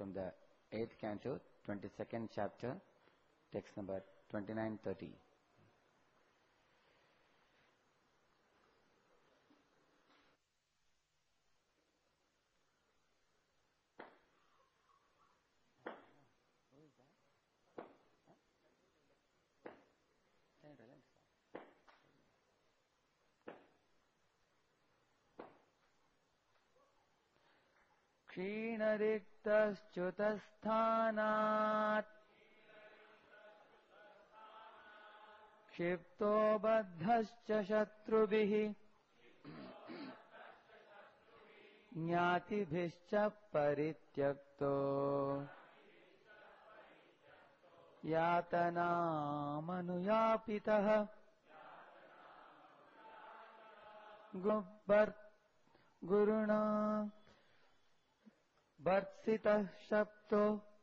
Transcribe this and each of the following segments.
from the 8th canto, 22nd chapter, text number 2930. क्षीणरिक्तश्च्युतस्थानात् क्षिप्तो बद्धश्च शत्रुभिः ज्ञातिभिश्च परित्यक्तो यातनामनुयापितः गुरुणा भर्त्सितः शप्तो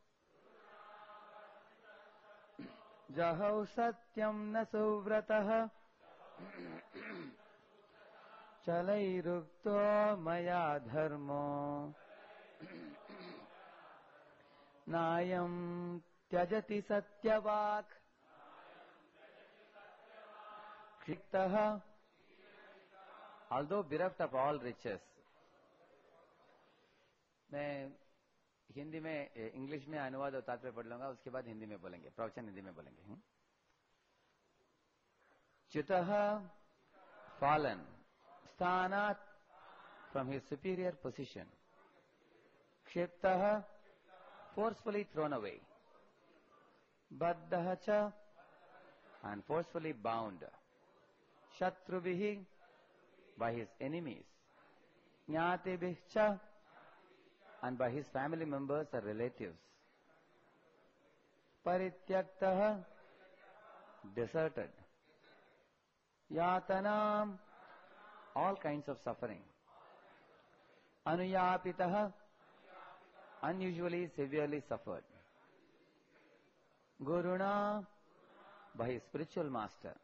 जहौ सत्यं न सुव्रतः चलैरुक्तो मया धर्मो नायं त्यजति सत्यवाक् क्षिप्तः. Although bereft of all riches, मैं हिंदी में इंग्लिश में अनुवाद और तात्पर्य पढ़ लूंगा, उसके बाद हिंदी में बोलेंगे, प्रवचन हिंदी में बोलेंगे. च्युतः, fallen, स्थानात्, from his superior position, क्षिप्तः, forcefully thrown away, बद्धः च, and forcefully bound, शत्रुभिः, by his enemies, ज्ञातिभिः च, and by his family members or relatives, parityaktah, deserted, yatanam, all kinds of suffering, anuyapitah, unusually severely suffered, guruna, by his spiritual master,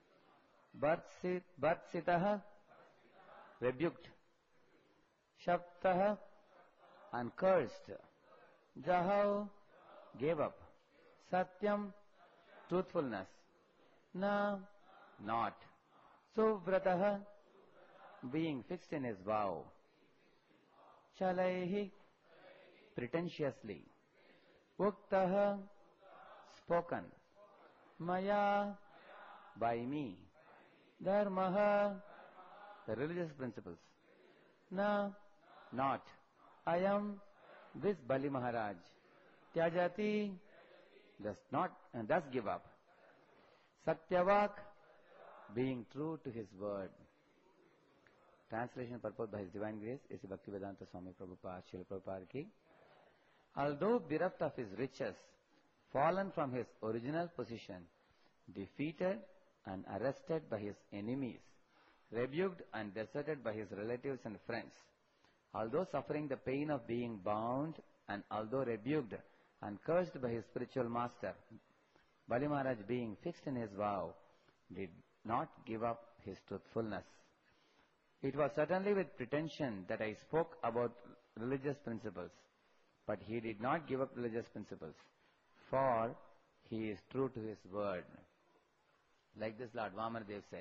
bhartsitah, rebuked, shaptah, and cursed, jahau, gave up, satyam, truthfulness, na, not, suvratah, being fixed in his vow, chalaihi, pretentiously, uktah, spoken, maya, by me, dharmah, the religious principles, na, not, I am this Bali Maharaj, Tyajati, does give up, Satyavak, being true to his word. Translation purport by His Divine Grace, A.C. Bhaktivedanta Swami Prabhupada, Srila Prabhupada ki. Although bereft of his riches, fallen from his original position, defeated and arrested by his enemies, rebuked and deserted by his relatives and friends, although suffering the pain of being bound, and although rebuked and cursed by his spiritual master, Bali Maharaj, being fixed in his vow, did not give up his truthfulness. It was certainly with pretension that I spoke about religious principles, but he did not give up religious principles, for he is true to his word. Like this Lord Vamanadev said.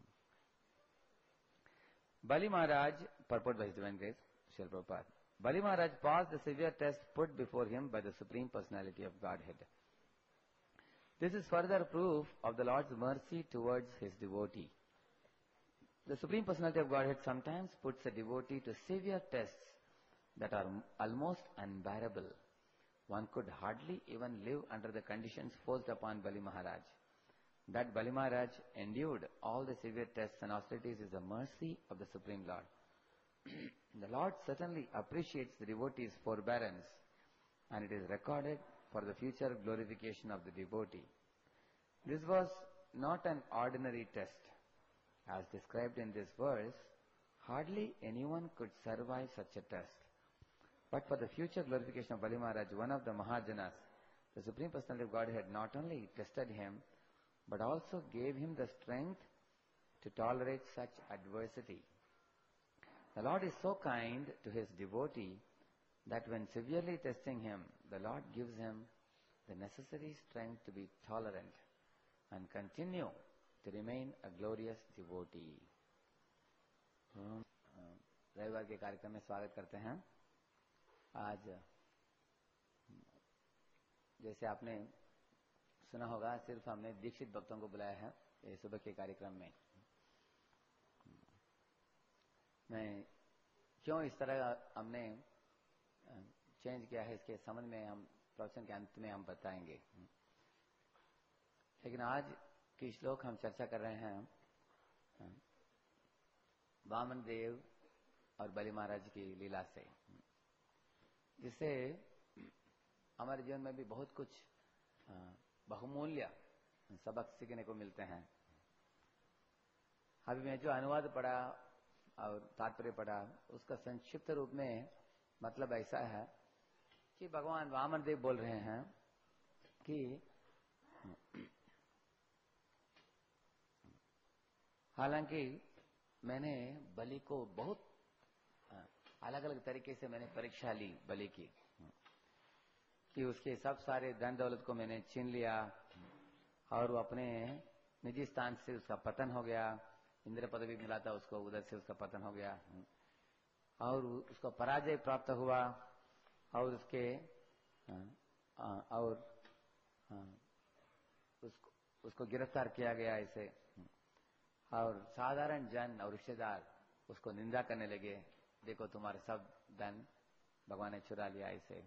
Bali Maharaj, purport by His Divine Grace, Srila Prabhupada. Bali Maharaj passed the severe test put before him by the Supreme Personality of Godhead. This is further proof of the Lord's mercy towards his devotee. The Supreme Personality of Godhead sometimes puts a devotee to severe tests that are almost unbearable. One could hardly even live under the conditions forced upon Bali Maharaj. That Bali Maharaj endured all the severe tests and austerities is the mercy of the Supreme Lord. The Lord certainly appreciates the devotee's forbearance, and it is recorded for the future glorification of the devotee. This was not an ordinary test. As described in this verse, hardly anyone could survive such a test. But for the future glorification of Bali Maharaj, one of the Mahajanas, the Supreme Personality of Godhead not only tested him, but also gave him the strength to tolerate such adversity. The Lord is so kind to his devotee that when severely testing him, the Lord gives him the necessary strength to be tolerant and continue to remain a glorious devotee. रविवार के कार्यक्रम में स्वागत करते हैं। आज जैसे आपने सुना होगा, सिर्फ हमने दीक्षित भक्तों को बुलाया है ये सुबह के कार्यक्रम में। मैं क्यों इस तरह हमने चेंज किया है, इसके संबंध में हम प्रवचन के अंत में हम बताएंगे। लेकिन आज की श्लोक हम चर्चा कर रहे हैं वामन देव और बलि महाराज की लीला से, जिससे हमारे जीवन में भी बहुत कुछ बहुमूल्य सबक सीखने को मिलते हैं। अभी मैं जो अनुवाद पढ़ा और तात्पर्य पढ़ा, उसका संक्षिप्त रूप में मतलब ऐसा है कि भगवान वामन देव बोल रहे हैं कि हालांकि मैंने बलि को बहुत अलग अलग तरीके से मैंने परीक्षा ली बलि की, कि उसके सब सारे धन दौलत को मैंने छीन लिया और वो अपने निजी स्थान से उसका पतन हो गया। इंद्र पदवी मिला था उसको, उधर से उसका पतन हो गया और उसको पराजय प्राप्त हुआ और उसके और उसको गिरफ्तार किया गया ऐसे, और साधारण जन और रिश्तेदार उसको निंदा करने लगे, देखो तुम्हारे सब धन भगवान ने चुरा लिया ऐसे।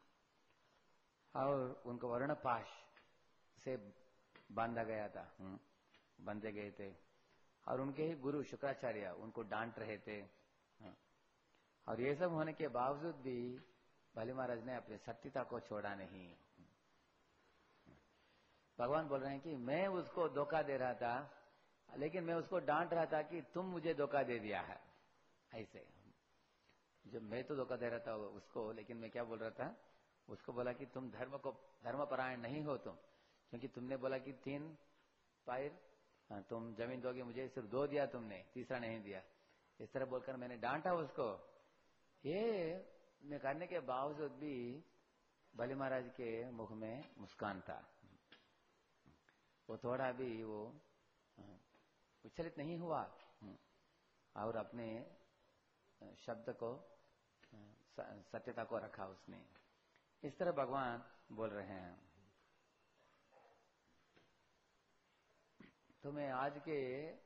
और उनको वर्णपाश से बांधा गया था, बंधे गए थे, और उनके ही गुरु शुक्राचार्य उनको डांट रहे थे। और ये सब होने के बावजूद भी बलि महाराज ने अपनी सत्यता को छोड़ा नहीं। भगवान बोल रहे हैं कि मैं उसको धोखा दे रहा था, लेकिन मैं उसको डांट रहा था कि तुम मुझे धोखा दे दिया है ऐसे। जब मैं तो धोखा दे रहा था उसको, लेकिन मैं क्या बोल रहा था, उसको बोला कि तुम धर्मपरायण नहीं हो तुम, क्योंकि तुमने बोला कि 3 पैर तुम जमीन दोगे मुझे, सिर्फ 2 दिया तुमने, तीसरा नहीं दिया। इस तरह बोलकर मैंने डांटा उसको। ये मैं करने के बावजूद भी बलि महाराज के मुख में मुस्कान था, वो थोड़ा भी वो विचलित नहीं हुआ और अपने शब्द को सत्यता को रखा उसने। इस तरह भगवान बोल रहे हैं। तो मैं आज के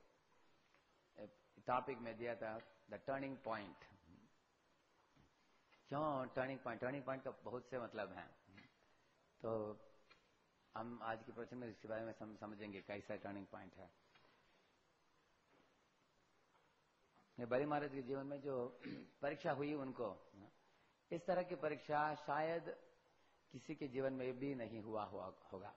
टॉपिक में दिया था द टर्निंग पॉइंट। क्यों टर्निंग पॉइंट? टर्निंग पॉइंट का बहुत से मतलब हैं, तो हम आज के प्रवचन में इसके बारे में समझेंगे कैसा टर्निंग पॉइंट है। बलि महाराज के जीवन में जो परीक्षा हुई उनको, इस तरह की परीक्षा शायद किसी के जीवन में भी नहीं हुआ होगा।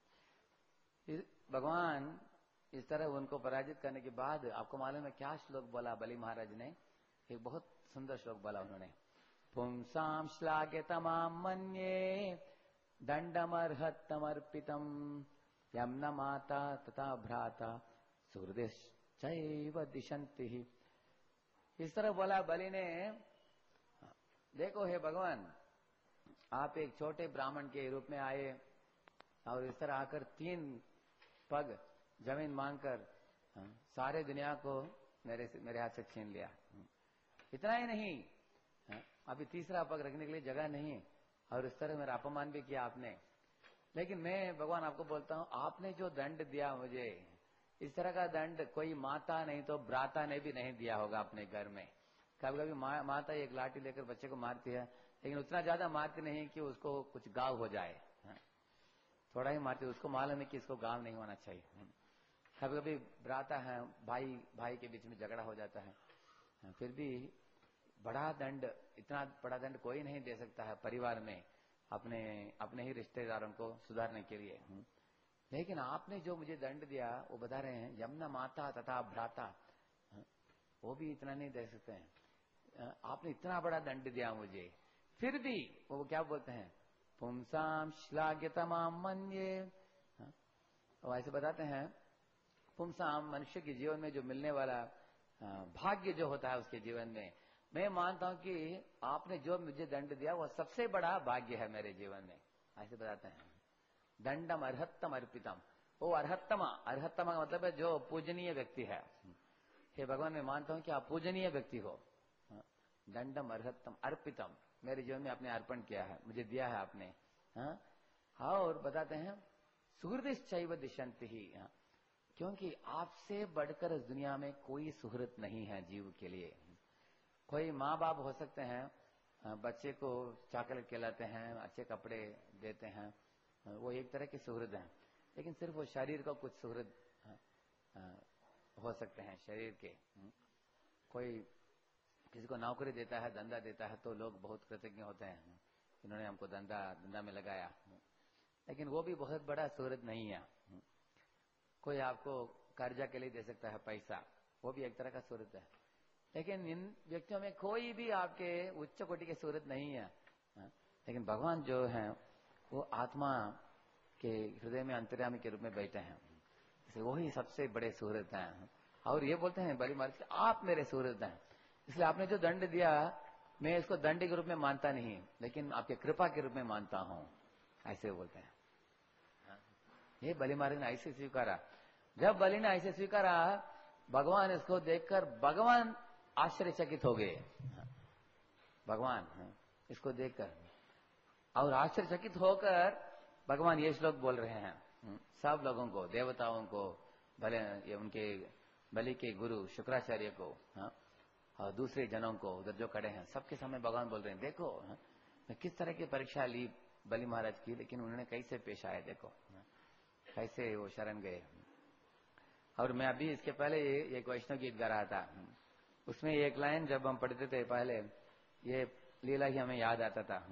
भगवान इस तरह उनको पराजित करने के बाद, आपको मालूम है क्या श्लोक बोला बलि महाराज ने? एक बहुत सुंदर श्लोक बोला उन्होंने, पुंसां श्लाघ्यतमां मन्ये दंडमर्हत्तमर्पितम यम न माता तथा भ्राता सुहृदिश्चैव दिशन्ति। इस तरह बोला बलि ने, देखो हे भगवान, आप एक छोटे ब्राह्मण के रूप में आए और इस तरह आकर 3 पग जमीन मांगकर सारे दुनिया को मेरे हाथ से छीन लिया। इतना ही नहीं, अभी तीसरा पग रखने के लिए जगह नहीं, और इस तरह मेरा अपमान भी किया आपने। लेकिन मैं भगवान आपको बोलता हूं, आपने जो दंड दिया मुझे, इस तरह का दंड कोई माता नहीं तो भ्राता ने भी नहीं दिया होगा अपने घर में। कभी कभी माता एक लाठी लेकर बच्चे को मारती है, लेकिन उतना ज्यादा मारती नहीं कि उसको कुछ घाव हो जाए, थोड़ा ही मारती, उसको मालूम है कि इसको घाव नहीं होना चाहिए। कभी कभी भ्राता है, भाई के बीच में झगड़ा हो जाता है, फिर भी बड़ा दंड, इतना बड़ा दंड कोई नहीं दे सकता है परिवार में अपने ही रिश्तेदारों को सुधारने के लिए। लेकिन आपने जो मुझे दंड दिया, वो बता रहे हैं यमुना माता तथा भ्राता, वो भी इतना नहीं दे सकते हैं। आपने इतना बड़ा दंड दिया मुझे, फिर भी वो क्या बोलते हैं, पुंसाम श्लाघ्यतमां मन्ये। वो ऐसे बताते हैं, पुंसाम मनुष्य के जीवन में जो मिलने वाला भाग्य जो होता है उसके जीवन में, मैं मानता हूं कि आपने जो मुझे दंड दिया वो सबसे बड़ा भाग्य है मेरे जीवन में, ऐसे बताते हैं। दंडम अर्हत्तम अर्पितम, वो अर्हत्तमा, अर्हत्तमा का मतलब है जो पूजनीय व्यक्ति है। हे भगवान, मैं मानता हूं कि आप पूजनीय व्यक्ति हो। दंडम अर्हत्तम अर्पितम, मेरे जीवन में आपने अर्पण किया है, मुझे दिया है आपने। और बताते हैं सुहृदिश्चैव दिशन्ति ही, क्योंकि आपसे बढ़कर इस दुनिया में कोई सुहृद नहीं है जीव के लिए। कोई माँ बाप हो सकते हैं, बच्चे को चॉकलेट खिलाते हैं, अच्छे कपड़े देते हैं, वो एक तरह के सुहृद हैं। लेकिन सिर्फ वो शरीर का कुछ सुहृद हो सकते हैं शरीर के। कोई किसी को नौकरी देता है, धंधा देता है, तो लोग बहुत कृतज्ञ होते हैं, इन्होंने हमको धंधा में लगाया। लेकिन वो भी बहुत बड़ा सुहृद नहीं है। कोई आपको कर्जा के लिए दे सकता है पैसा, वो भी एक तरह का सुहृद है। लेकिन इन व्यक्तियों में कोई भी आपके उच्च कोटि के सुहृद नहीं है। लेकिन भगवान जो है वो आत्मा के हृदय में अंतर्यामी के रूप में बैठे हैं, इसलिए वही सबसे बड़े सुहृद हैं। और ये बोलते हैं बलि महाराज आप मेरे सुहृद हैं, इसलिए आपने जो दंड दिया मैं इसको दंड के रूप में मानता नहीं, लेकिन आपके कृपा के रूप में मानता हूं, ऐसे बोलते हैं। ये बलि महाराज ने ऐसे स्वीकारा। जब बलि ने ऐसे स्वीकारा, भगवान इसको देखकर भगवान आश्चर्यचकित हो गए। भगवान इसको देखकर और आश्चर्यचकित होकर भगवान ये श्लोक बोल रहे हैं सब लोगों को, देवताओं को, भले ये उनके बलि के गुरु शुक्राचार्य को, और दूसरे जनों को उधर जो खड़े हैं सबके सामने भगवान बोल रहे हैं देखो मैं किस तरह की परीक्षा ली बलि महाराज की, लेकिन उन्होंने कैसे पेश आए, देखो कैसे वो शरण गए। और मैं अभी इसके पहले एक वैष्णव गीत गा रहा था, उसमें एक लाइन जब हम पढ़ते थे पहले, ये लीला ही हमें याद आता था।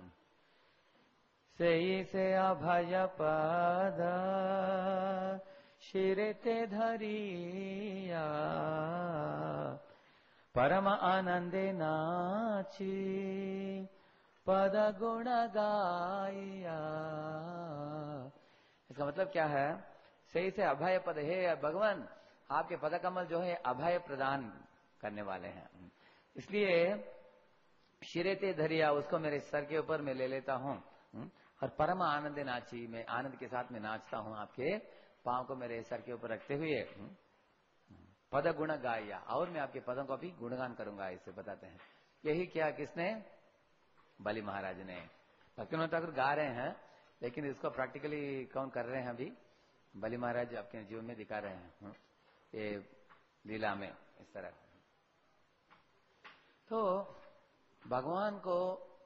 से अभय पद शिरते धरिया परम आनंदे नाची पद गुण गाया। इसका मतलब क्या है? सही से अभय पद है भगवान, आपके पद कमल जो है अभय प्रदान करने वाले हैं, इसलिए शिरेते धरिया उसको मेरे सर के ऊपर मैं ले लेता हूं, और परम आनंद नाची, मैं आनंद के साथ में नाचता हूं आपके पांव को मेरे सर के ऊपर रखते हुए। पद गुण गाया, और मैं आपके पदों को भी गुणगान करूंगा, इसे बताते हैं। यही क्या किसने? बलि महाराज ने। भक्तिविनोद ठाकुर गा रहे हैं, लेकिन इसको प्रैक्टिकली कौन कर रहे हैं? अभी बलि महाराज अपने जीवन में दिखा रहे हैं, ये लीला में इस तरह। तो भगवान को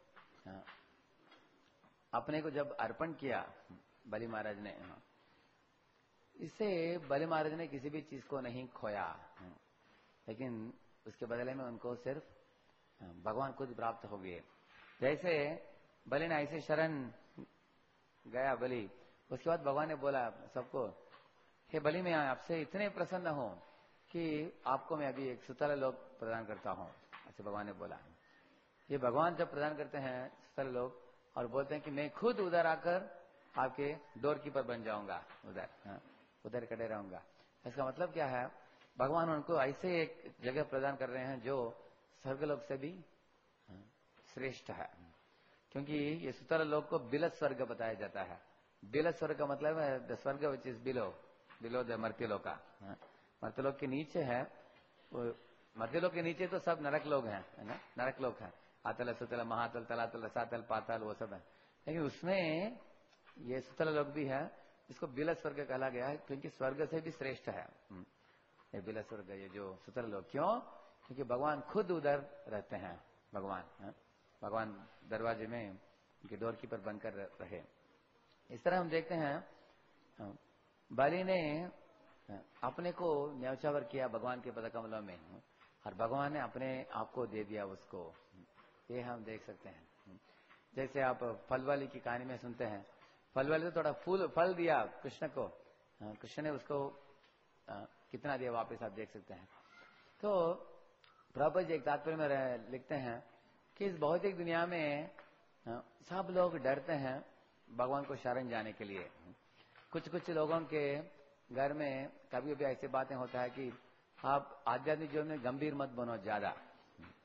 अपने को जब अर्पण किया बलि महाराज ने, इससे बलि महाराज ने किसी भी चीज को नहीं खोया, लेकिन उसके बदले में उनको सिर्फ भगवान खुद प्राप्त हो गए। जैसे बलि ने ऐसे शरण गया बलि, उसके बाद भगवान ने बोला सबको, हे बलि मैं आपसे इतने प्रसन्न हूं कि आपको मैं अभी एक सुतल लोक प्रदान करता हूं, ऐसे भगवान ने बोला। ये भगवान जब प्रदान करते हैं सुतल लोक और बोलते हैं कि मैं खुद उधर आकर आपके डोर कीपर बन जाऊंगा, उधर खड़े रहूंगा, इसका मतलब क्या है? भगवान उनको ऐसे एक जगह प्रदान कर रहे हैं जो स्वर्गलोक से भी श्रेष्ठ है, क्योंकि ये सुतल लोक को बिलस स्वर्ग बताया जाता है। बिलस स्वर्ग का मतलब है द स्वर्ग विच इज बिलो द मर्त्यलोका। मर्त्यलोक के नीचे है, मर्त्यलोक के नीचे तो सब नरक लोग हैं, है ना, नरक लोक है, आतल सुतल महातल तलातल रसातल पाताल वो सब है, लेकिन उसमें ये सुतल लोक भी है, इसको बिलस स्वर्ग कहला गया है, क्योंकि स्वर्ग से भी श्रेष्ठ है ये बिलस स्वर्ग, ये जो सुतल लोक। क्यों? क्योंकि भगवान खुद उधर रहते हैं, भगवान दरवाजे में उनके डोर कीपर बनकर रहे। इस तरह हम देखते हैं बलि ने अपने को न्यौछावर किया भगवान के पदकमलों में, और भगवान ने अपने आप को दे दिया उसको, ये हम देख सकते हैं। जैसे आप फल वाली की कहानी में सुनते हैं, फल वाले तो थोड़ा फल दिया कृष्ण को, कृष्ण ने उसको कितना दिया वापस आप देख सकते हैं। तो प्रभुपाद जी एक तात्पर्य में लिखते हैं कि इस भौतिक दुनिया में सब लोग डरते हैं भगवान को शरण जाने के लिए। कुछ लोगों के घर में कभी कभी ऐसी बातें होता है कि आप आध्यात्मिक जीवन में गंभीर मत बनो ज्यादा,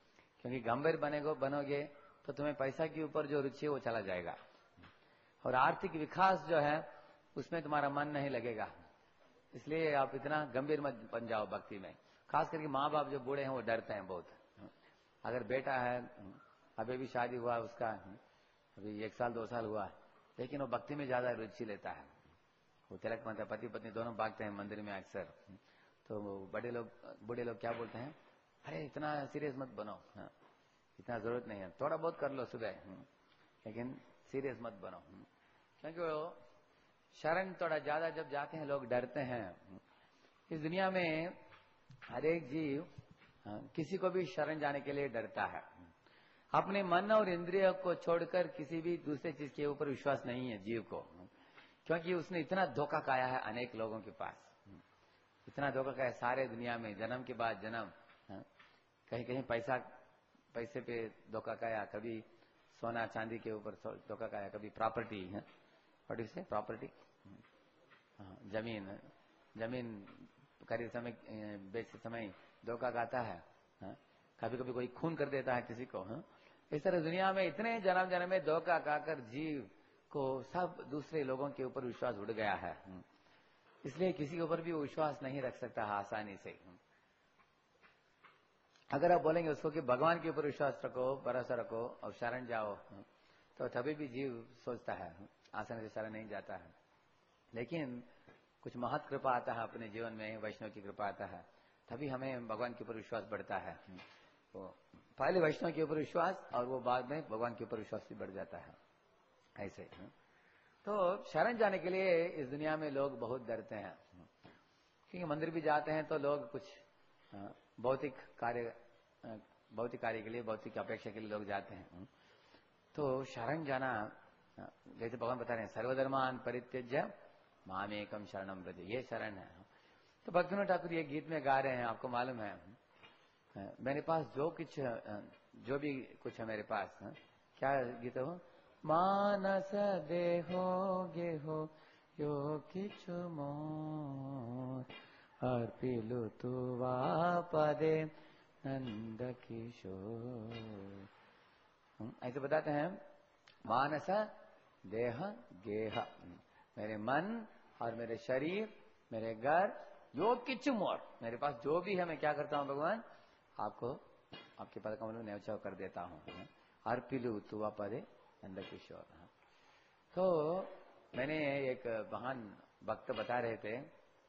क्योंकि गंभीर बनोगे तो तुम्हें पैसा के ऊपर जो रुचि है वो चला जाएगा, और आर्थिक विकास जो है उसमें तुम्हारा मन नहीं लगेगा। इसलिए आप इतना गंभीर मत बन जाओ भक्ति में। खास करके माँ बाप जो बूढ़े हैं वो डरते हैं बहुत। अगर बेटा है, अभी भी शादी हुआ उसका, अभी 1 साल 2 साल हुआ, लेकिन वो भक्ति में ज्यादा रुचि लेता है, वो तिलक माता पति पत्नी दोनों भागते हैं मंदिर में अक्सर, तो बूढ़े लोग क्या बोलते हैं, अरे इतना सीरियस मत बनो, इतना जरूरत नहीं है, थोड़ा बहुत कर लो सुबह, लेकिन सीरियस मत बनो। क्योंकि वो शरण थोड़ा ज्यादा जब जाते हैं लोग डरते हैं। इस दुनिया में हर एक जीव किसी को भी शरण जाने के लिए डरता है। अपने मन और इंद्रियों को छोड़कर किसी भी दूसरे चीज के ऊपर विश्वास नहीं है जीव को, क्योंकि उसने इतना धोखा खाया है अनेक लोगों के पास, इतना धोखा खाया सारे दुनिया में, जन्म के बाद जन्म, कहीं कहीं पैसे पे धोखा खाया, कभी सोना चांदी के ऊपर धोखा खाया, कभी प्रॉपर्टी है, व्हाट इज प्रॉपर्टी, जमीन खरीद समय बेचते समय धोखा खाता है, कभी कभी कोई खून कर देता है किसी को। इस तरह दुनिया में इतने जन्म में धोखा खाकर जीव को सब दूसरे लोगों के ऊपर विश्वास उड़ गया है, इसलिए किसी के ऊपर भी वो विश्वास नहीं रख सकता आसानी से। अगर आप बोलेंगे उसको कि भगवान के ऊपर विश्वास रखो, भरोसा रखो और शरण जाओ, तो तभी भी जीव सोचता है, आसानी से शरण नहीं जाता है। लेकिन कुछ महत कृपा आता है अपने जीवन में, वैष्णव की कृपा आता है, तभी हमें भगवान के ऊपर विश्वास बढ़ता है। तो पहले वैष्णव के ऊपर विश्वास और वो बाद में भगवान के ऊपर विश्वास भी बढ़ जाता है, ऐसे। तो शरण जाने के लिए इस दुनिया में लोग बहुत डरते हैं, क्योंकि मंदिर भी जाते हैं तो लोग कुछ भौतिक कार्य के लिए, भौतिक अपेक्षा के लिए लोग जाते हैं। तो शरण जाना, जैसे भगवान बता रहे हैं, सर्वधर्मान परित्यज्य मामेकम शरणम व्रज, ये शरण है। तो भक्तिविनोद ठाकुर ये गीत में गा रहे हैं, आपको मालूम है, मेरे पास जो भी कुछ है मेरे पास, क्या गीत हो, मानस देहो गेहो यो किछु मोर अर्पिलु तुवा पदे नंद किशोर। ऐसे बताते हैं, मानस देह गेह, मेरे मन और मेरे शरीर, मेरे घर, यो किछु मोर, मेरे पास जो भी है मैं क्या करता हूँ भगवान, आपको आपके पद कमल में न्यौछाव कर देता हूँ। अर्पिलु तुवा पदे नंद किशोर। तो मैंने एक महान भक्त बता रहे थे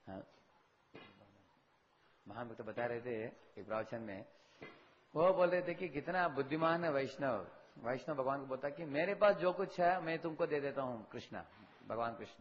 एक प्रवचन में, वो बोल रहे थे कि कितना बुद्धिमान है वैष्णव भगवान को बोलता कि मेरे पास जो कुछ है मैं तुमको दे देता हूँ, कृष्णा, भगवान कृष्ण,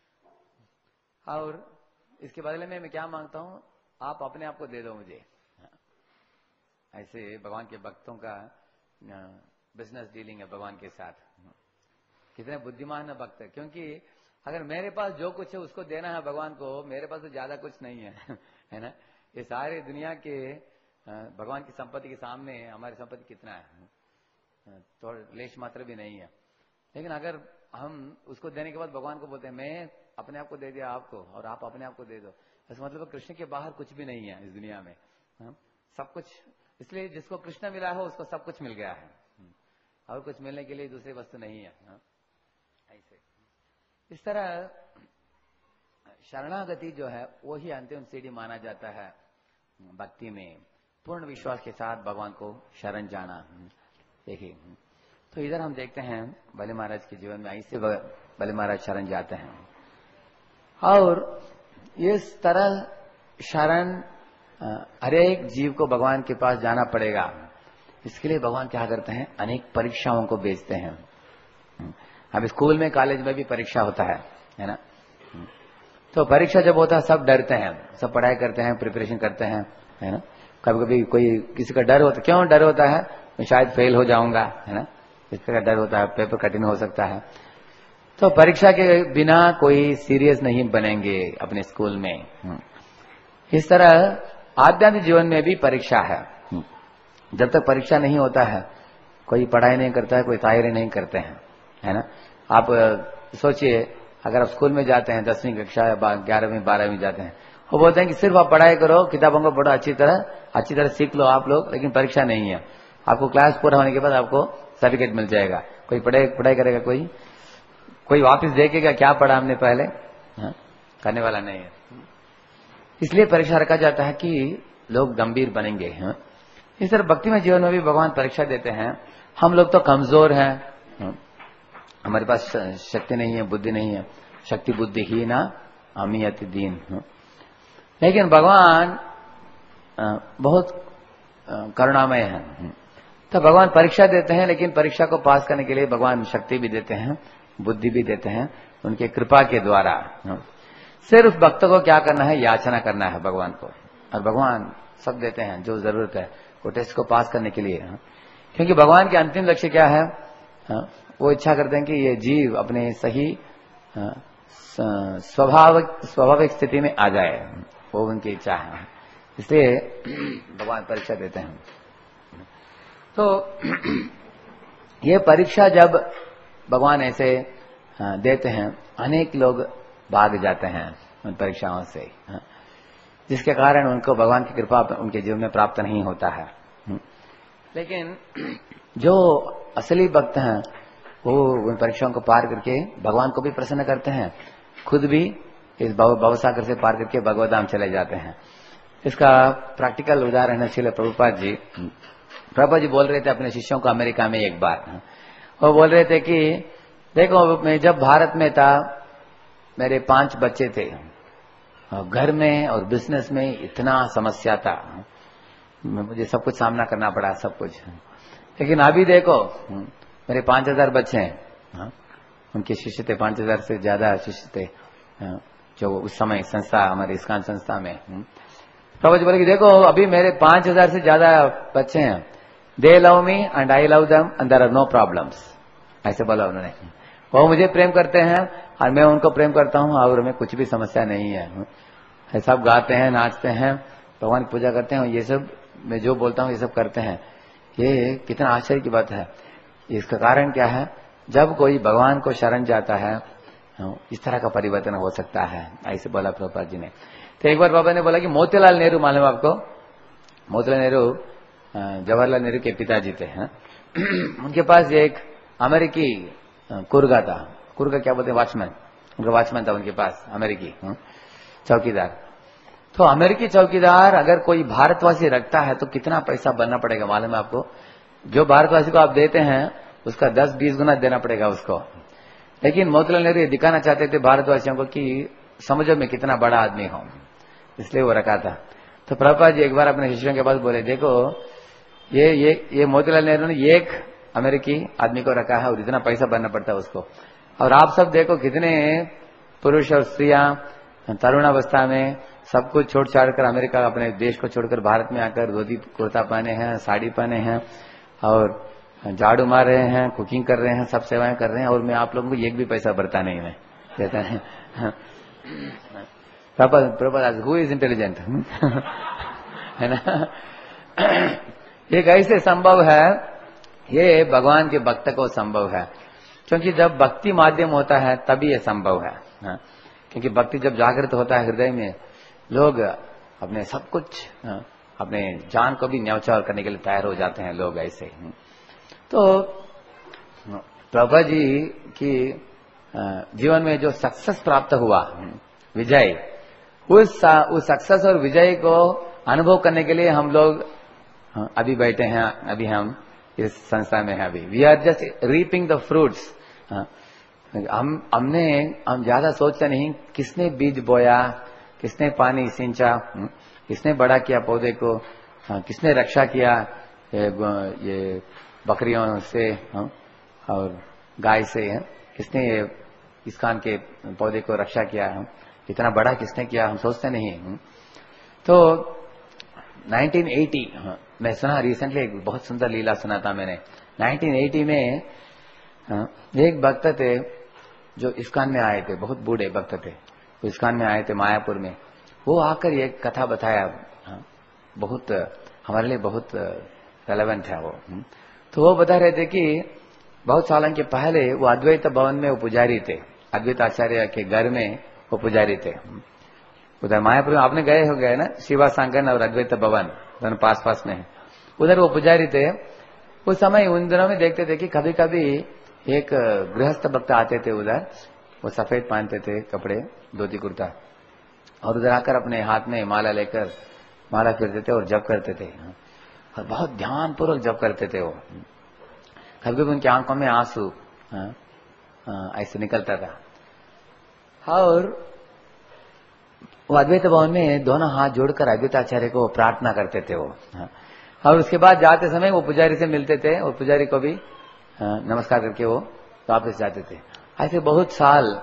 और इसके बदले में मैं क्या मांगता हूँ, आप अपने आप को दे दो मुझे। ऐसे भगवान के भक्तों का बिजनेस डीलिंग है भगवान के साथ। कितने बुद्धिमान है भक्त, क्योंकि अगर मेरे पास जो कुछ है उसको देना है भगवान को, मेरे पास तो ज्यादा कुछ नहीं है, है ना। ये सारे दुनिया के भगवान की संपत्ति के सामने हमारी संपत्ति कितना है, तो लेश मात्र भी नहीं है। लेकिन अगर हम उसको देने के बाद भगवान को बोलते हैं मैं अपने आप को दे दिया आपको और आप अपने आप को दे दो, इसका मतलब कृष्ण के बाहर कुछ भी नहीं है इस दुनिया में, सब कुछ। इसलिए जिसको कृष्ण मिला हो उसको सब कुछ मिल गया है, और कुछ मिलने के लिए दूसरी वस्तु नहीं है। ऐसे इस तरह शरणागति जो है वो ही अंतिम सीढ़ी माना जाता है भक्ति में, पूर्ण विश्वास के साथ भगवान को शरण जाना। देखिए, तो इधर हम देखते हैं बलि महाराज के जीवन में ऐसे बलि महाराज शरण जाते हैं, और इस तरह शरण हर एक जीव को भगवान के पास जाना पड़ेगा। इसके लिए भगवान क्या करते हैं, अनेक परीक्षाओं को भेजते हैं। अब स्कूल में कॉलेज में भी परीक्षा होता है ना। तो परीक्षा जब होता है सब डरते हैं, सब पढ़ाई करते हैं, प्रिपरेशन करते हैं, है ना। कभी कभी कोई किसी का डर होता है, क्यों डर होता है, मैं शायद फेल हो जाऊंगा, है ना, इस तरह का डर होता है, पेपर कठिन हो सकता है। तो परीक्षा के बिना कोई सीरियस नहीं बनेंगे अपने स्कूल में। इस तरह आध्यात्मिक जीवन में भी परीक्षा है। जब तक परीक्षा नहीं होता है कोई पढ़ाई नहीं करता है, कोई तैयारी नहीं करते हैं, है ना। आप सोचिए, अगर आप स्कूल में जाते हैं 10वीं कक्षा या 11वीं 12वीं जाते हैं, वो बोलते हैं कि सिर्फ आप पढ़ाई करो, किताबों को पढ़ो, अच्छी तरह सीख लो आप लोग, लेकिन परीक्षा नहीं है। आपको क्लास पूरा होने के बाद आपको सर्टिफिकेट मिल जाएगा। कोई पढ़ाई करेगा, कोई वापस देखेगा क्या पढ़ा हमने पहले, करने वाला नहीं है। इसलिए परीक्षा रखा जाता है कि लोग गंभीर बनेंगे। इस तरह भक्ति में जीवन में भी भगवान परीक्षा देते हैं। हम लोग तो कमजोर हैं, हमारे पास शक्ति नहीं है, बुद्धि नहीं है, शक्ति बुद्धि ही ना अमियति दीन। लेकिन भगवान बहुत करुणामय है, तो भगवान परीक्षा देते हैं, लेकिन परीक्षा को पास करने के लिए भगवान शक्ति भी देते हैं, बुद्धि भी देते हैं, उनके कृपा के द्वारा। सिर्फ भक्त को क्या करना है, याचना करना है भगवान को, और भगवान सब देते हैं जो जरूरत है वो टेस्ट को पास करने के लिए। क्योंकि भगवान के अंतिम लक्ष्य क्या है, वो इच्छा करते हैं कि ये जीव अपने सही स्वाभाविक स्थिति में आ जाए, वो उनकी इच्छा है। इसलिए भगवान परीक्षा देते हैं। तो ये परीक्षा जब भगवान ऐसे देते हैं, अनेक लोग भाग जाते हैं उन परीक्षाओं से, जिसके कारण उनको भगवान की कृपा उनके जीवन में प्राप्त नहीं होता है। लेकिन जो असली भक्त हैं वो उन परीक्षाओं को पार करके भगवान को भी प्रसन्न करते हैं, खुद भी इस भवसागर से पार करके भगवत धाम चले जाते हैं। इसका प्रैक्टिकल उदाहरण है श्रील प्रभुपाद जी। प्रभुपाद जी बोल रहे थे अपने शिष्यों को अमेरिका में एक बार, वो बोल रहे थे कि देखो मैं जब भारत में था मेरे 5 बच्चे थे, घर में और बिजनेस में इतना समस्या था, मुझे सब कुछ सामना करना पड़ा, सब कुछ। लेकिन अभी देखो मेरे 5000 बच्चे हैं, उनके शिष्य थे, 5000 से ज्यादा शिष्य थे जो उस समय संस्था हमारी इस्कॉन संस्था में। प्रभु जी बोले कि देखो अभी मेरे 5000 से ज्यादा बच्चे हैं, they love me and I love them and there are no problems, ऐसे बोला उन्होंने। वो मुझे प्रेम करते हैं और मैं उनको प्रेम करता हूं और हमें कुछ भी समस्या नहीं है। सब गाते हैं, नाचते हैं, भगवान की पूजा करते हैं, ये सब मैं जो बोलता हूँ ये सब करते हैं। ये कितना आश्चर्य की बात है। इसका कारण क्या है, जब कोई भगवान को शरण जाता है इस तरह का परिवर्तन हो सकता है, ऐसे बोला प्रभुपाद जी ने। तो एक बार बाबा ने बोला कि मोतीलाल नेहरू मालूम आपको, मोतीलाल नेहरू जवाहरलाल नेहरू के पिताजी थे। उनके पास एक अमेरिकी कुर्गा था, कुर्गा क्या बोलते हैं, वॉचमैन, उनका वॉचमैन था उनके पास, अमेरिकी चौकीदार। तो अमेरिकी चौकीदार अगर कोई भारतवासी रखता है तो कितना पैसा बनना पड़ेगा मालूम है आपको। जो भारतवासी को आप देते हैं उसका 10-20 गुना देना पड़ेगा उसको। लेकिन मोतीलाल नेहरू ये दिखाना चाहते थे भारतवासियों को कि समझो मैं कितना बड़ा आदमी हूं, इसलिए वो रखा था। तो प्रभुपाद जी एक बार अपने शिष्यों के पास बोले, देखो ये मोतीलाल नेहरू ने एक अमेरिकी आदमी को रखा है और इतना पैसा बनना पड़ता है उसको, और आप सब देखो कितने पुरुष और स्त्रियां तरुणावस्था में सब कुछ छोड़ छाड़ कर अमेरिका, अपने देश को छोड़कर भारत में आकर धोती कुर्ता पहने हैं, साड़ी पहने हैं और झाड़ू मार रहे हैं, कुकिंग कर रहे हैं, सब सेवाएं कर रहे हैं, और मैं आप लोगों को एक भी पैसा भरता नहीं मैं, कहता है प्रभुपाद हु इज इंटेलिजेंट है ना। ये कैसे संभव है, ये भगवान के भक्त को संभव है, क्योंकि जब भक्ति माध्यम होता है तभी ये संभव है। क्योंकि भक्ति जब जागृत होता है हृदय में, लोग अपने सब कुछ, अपने जान को भी न्यौछावर करने के लिए तैयार हो जाते हैं लोग ऐसे। तो प्रभा जी की जीवन में जो सक्सेस प्राप्त हुआ, विजय, उस सक्सेस और विजय को अनुभव करने के लिए हम लोग अभी बैठे हैं, अभी हम इस संस्था में है। अभी we are just reaping the fruits. हम ज्यादा सोचते नहीं किसने बीज बोया, किसने पानी सिंचा, किसने बड़ा किया पौधे को, किसने रक्षा किया ये बकरियों से और गाय से, किसने इस्कॉन के पौधे को रक्षा किया, इतना बड़ा किसने किया, हम सोचते नहीं। तो 1980 मैं सुना, रिसेंटली एक बहुत सुंदर लीला सुना था मैंने। 1980 में एक भक्त थे जो इस्कॉन में आए थे, बहुत बूढ़े भक्त थे, वो इस्कॉन में आए थे मायापुर में। वो आकर एक कथा बताया, बहुत हमारे लिए बहुत रेलेवेंट है वो। तो वो बता रहे थे कि बहुत सालों के पहले वो अद्वैत भवन में वो पुजारी थे, अद्वैत आचार्य के घर में वो पुजारी थे। उधर मायापुर में आपने गए हो गए ना, शिवा सांगन और अद्वैत भवन दोनों पास पास में है। उधर वो पुजारी थे। उस समय उन दिनों में देखते थे कि कभी कभी एक गृहस्थ भक्त आते थे उधर, वो सफेद पहनते थे कपड़े, धोती कुर्ता, और उधर आकर अपने हाथ में माला लेकर माला फिरते थे और जप करते थे, और बहुत ध्यान पूर्वक जप करते थे। वो कभी कभी उनकी आंखों में आंसू ऐसे निकलता था। और वो अद्वैत भवन में दोनों हाथ जोड़कर अद्वैताचार्य को प्रार्थना करते थे वो। और उसके बाद जाते समय वो पुजारी से मिलते थे और पुजारी को भी नमस्कार करके वो वापस जाते थे। ऐसे बहुत साल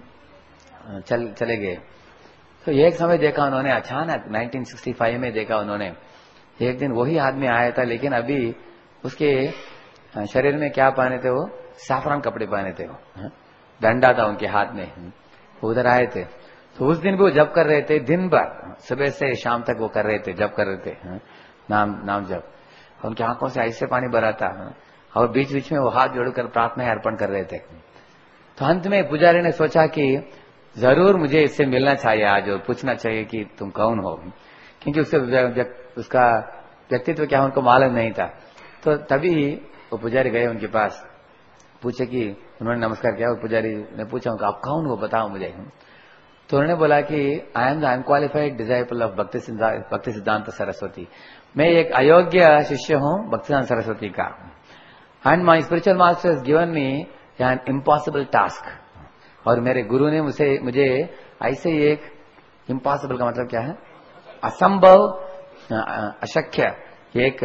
चले गए। तो एक समय देखा उन्होंने, अचानक 1965 में देखा उन्होंने, एक दिन वही आदमी आया था, लेकिन अभी उसके शरीर में क्या पहने थे, वो सैफरन कपड़े पहने थे, वो डंडा था उनके हाथ में, उधर आए थे। तो उस दिन भी वो जप कर रहे थे, दिन भर सुबह से शाम तक वो कर रहे थे, जप कर रहे थे, नाम जप। उनकी आंखों से ऐसे पानी भरा था, और बीच बीच में वो हाथ जोड़कर प्रार्थना अर्पण कर रहे थे। तो अंत में पुजारी ने सोचा कि जरूर मुझे इससे मिलना चाहिए आज और पूछना चाहिए कि तुम कौन हो, क्योंकि उसका व्यक्तित्व क्या उनको मालूम नहीं था। तो तभी वो पुजारी गए उनके पास, पूछे कि उन्होंने नमस्कार किया, और पुजारी ने पूछा उनको, आप कौन हो, बताओ मुझे। तो उन्होंने बोला कि I am the unqualified disciple of Bhakti Siddhanta Saraswati, मैं एक अयोग्य शिष्य हूँ भक्ति सिद्धांत सरस्वती का। And my spiritual master has given me an impossible task, और मेरे गुरु ने मुझे ऐसे एक, इम्पॉसिबल का मतलब क्या है, असंभव, अशक्य, एक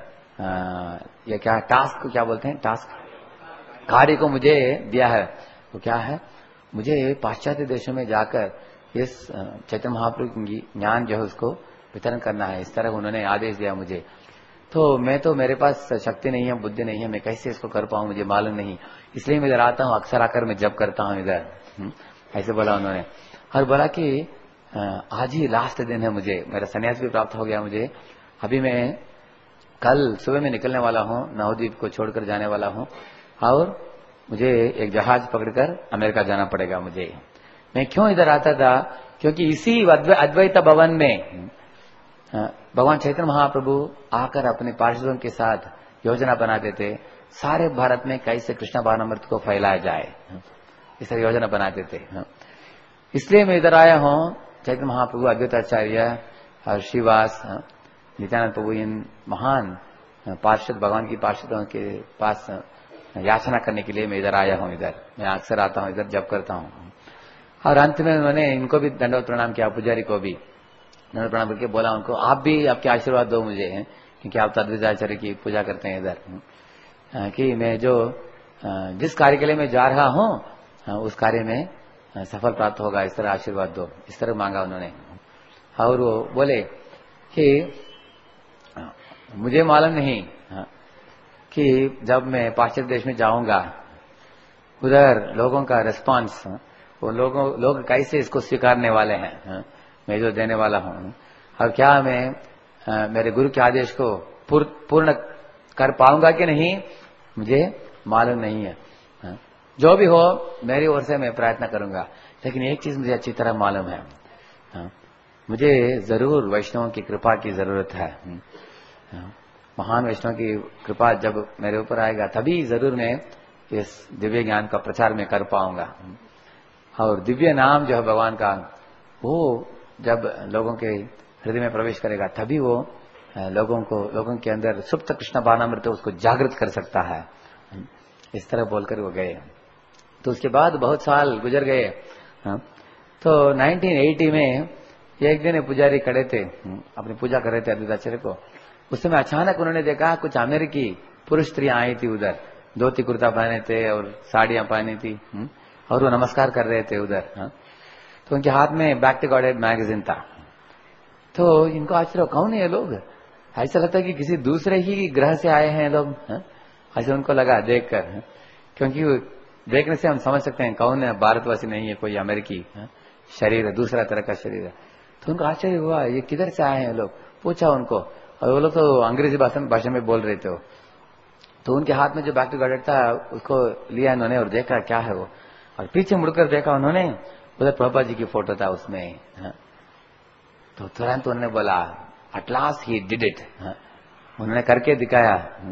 ये क्या टास्क को क्या बोलते हैं, टास्क, कार्य को मुझे दिया है। तो क्या है, मुझे पाश्चात्य देशों में जाकर इस चैतन्य महाप्रभु की ज्ञान जो है उसको वितरण करना है, इस तरह उन्होंने आदेश दिया मुझे। तो मेरे पास शक्ति नहीं है, बुद्धि नहीं है, मैं कैसे इसको कर पाऊं, मुझे मालूम नहीं, इसलिए मैं इधर आता हूँ, अक्सर आकर मैं जप करता हूँ इधर, ऐसे बोला उन्होंने। और बोला कि आज ही लास्ट दिन है, मुझे मेरा संन्यास भी प्राप्त हो गया मुझे, अभी मैं कल सुबह में निकलने वाला हूँ, नवद्वीप को छोड़कर जाने वाला हूँ, और मुझे एक जहाज पकड़कर अमेरिका जाना पड़ेगा मुझे। मैं क्यों इधर आता था, क्योंकि इसी अद्वैत भवन में भगवान चैतन्य महाप्रभु आकर अपने पार्षदों के साथ योजना बनाते थे, सारे भारत में कैसे कृष्ण भावनामृत को फैलाया जाए, इस तरह योजना बनाते थे। इसलिए मैं इधर आया हूँ। चैतन्य महाप्रभु, अद्वैताचार्य और श्रीवास, नित्यानंद प्रभु, इन महान पार्षद, भगवान की पार्षदों के पास याचना करने के लिए मैं इधर आया हूँ। इधर मैं अक्सर आता हूँ, इधर जप करता हूँ। और अंत में उन्होंने इनको भी दंडवत प्रणाम किया, पुजारी को भी दंडवत प्रणाम करके बोला उनको, आप भी आपके आशीर्वाद दो मुझे, क्योंकि आप तो अद्वैताचार्य की पूजा करते हैं इधर, कि मैं जो जिस कार्य के लिए मैं जा रहा हूँ उस कार्य में सफल प्राप्त होगा, इस तरह आशीर्वाद दो, इस तरह मांगा उन्होंने। और वो बोले कि मुझे मालूम नहीं कि जब मैं पाश्चात्य देश में जाऊंगा उधर लोगों का रिस्पांस, वो लोग कैसे इसको स्वीकारने वाले हैं, मैं जो देने वाला हूँ, और क्या मैं मेरे गुरु के आदेश को पूर्ण कर पाऊंगा कि नहीं, मुझे मालूम नहीं है। जो भी हो मेरी ओर से मैं प्रयत्न करूंगा, लेकिन एक चीज मुझे अच्छी तरह मालूम है, मुझे जरूर वैष्णवों की कृपा की जरूरत है। महान वैष्णव की कृपा जब मेरे ऊपर आएगा तभी जरूर मैं इस दिव्य ज्ञान का प्रचार में कर पाऊंगा। और दिव्य नाम जो है भगवान का, वो जब लोगों के हृदय में प्रवेश करेगा तभी वो लोगों के अंदर सुप्त कृष्ण भावनामृत उसको जागृत कर सकता है। इस तरह बोलकर वो गए। तो उसके बाद बहुत साल गुजर गए। तो 1980 में एक दिन पुजारी खड़े थे, अपनी पूजा कर रहे थे अद्वैताचार्य को। उस समय अचानक उन्होंने देखा कुछ अमेरिकी पुरुष स्त्रियां आई थी उधर, धोती कुर्ता पहने थे और साड़ियां पहनी थी, और वो नमस्कार कर रहे थे उधर। तो उनके हाथ में बैक टू गॉड मैगजीन था। तो इनको आश्चर्य, कौन है ये लोग, ऐसा लगता है कि किसी दूसरे ही ग्रह से आए हैं लोग, ऐसे उनको लगा देखकर, क्योंकि देखने से हम समझ सकते हैं कौन है, भारतवासी नहीं है, कोई अमेरिकी शरीर है, दूसरा तरह का शरीर है। तो उनको आश्चर्य हुआ, ये किधर से आए हैं लोग, पूछा उनको, और वो लोग तो अंग्रेजी भाषा में बोल रहे थे। तो उनके हाथ में जो बैक टू गॉड था उसको लिया इन्होंने और देखा क्या है वो, और पीछे मुड़कर देखा उन्होंने, उधर प्रभुपाद जी की फोटो था उसमें। तो तुरंत उन्होंने बोला, at last he did it, उन्होंने करके दिखाया।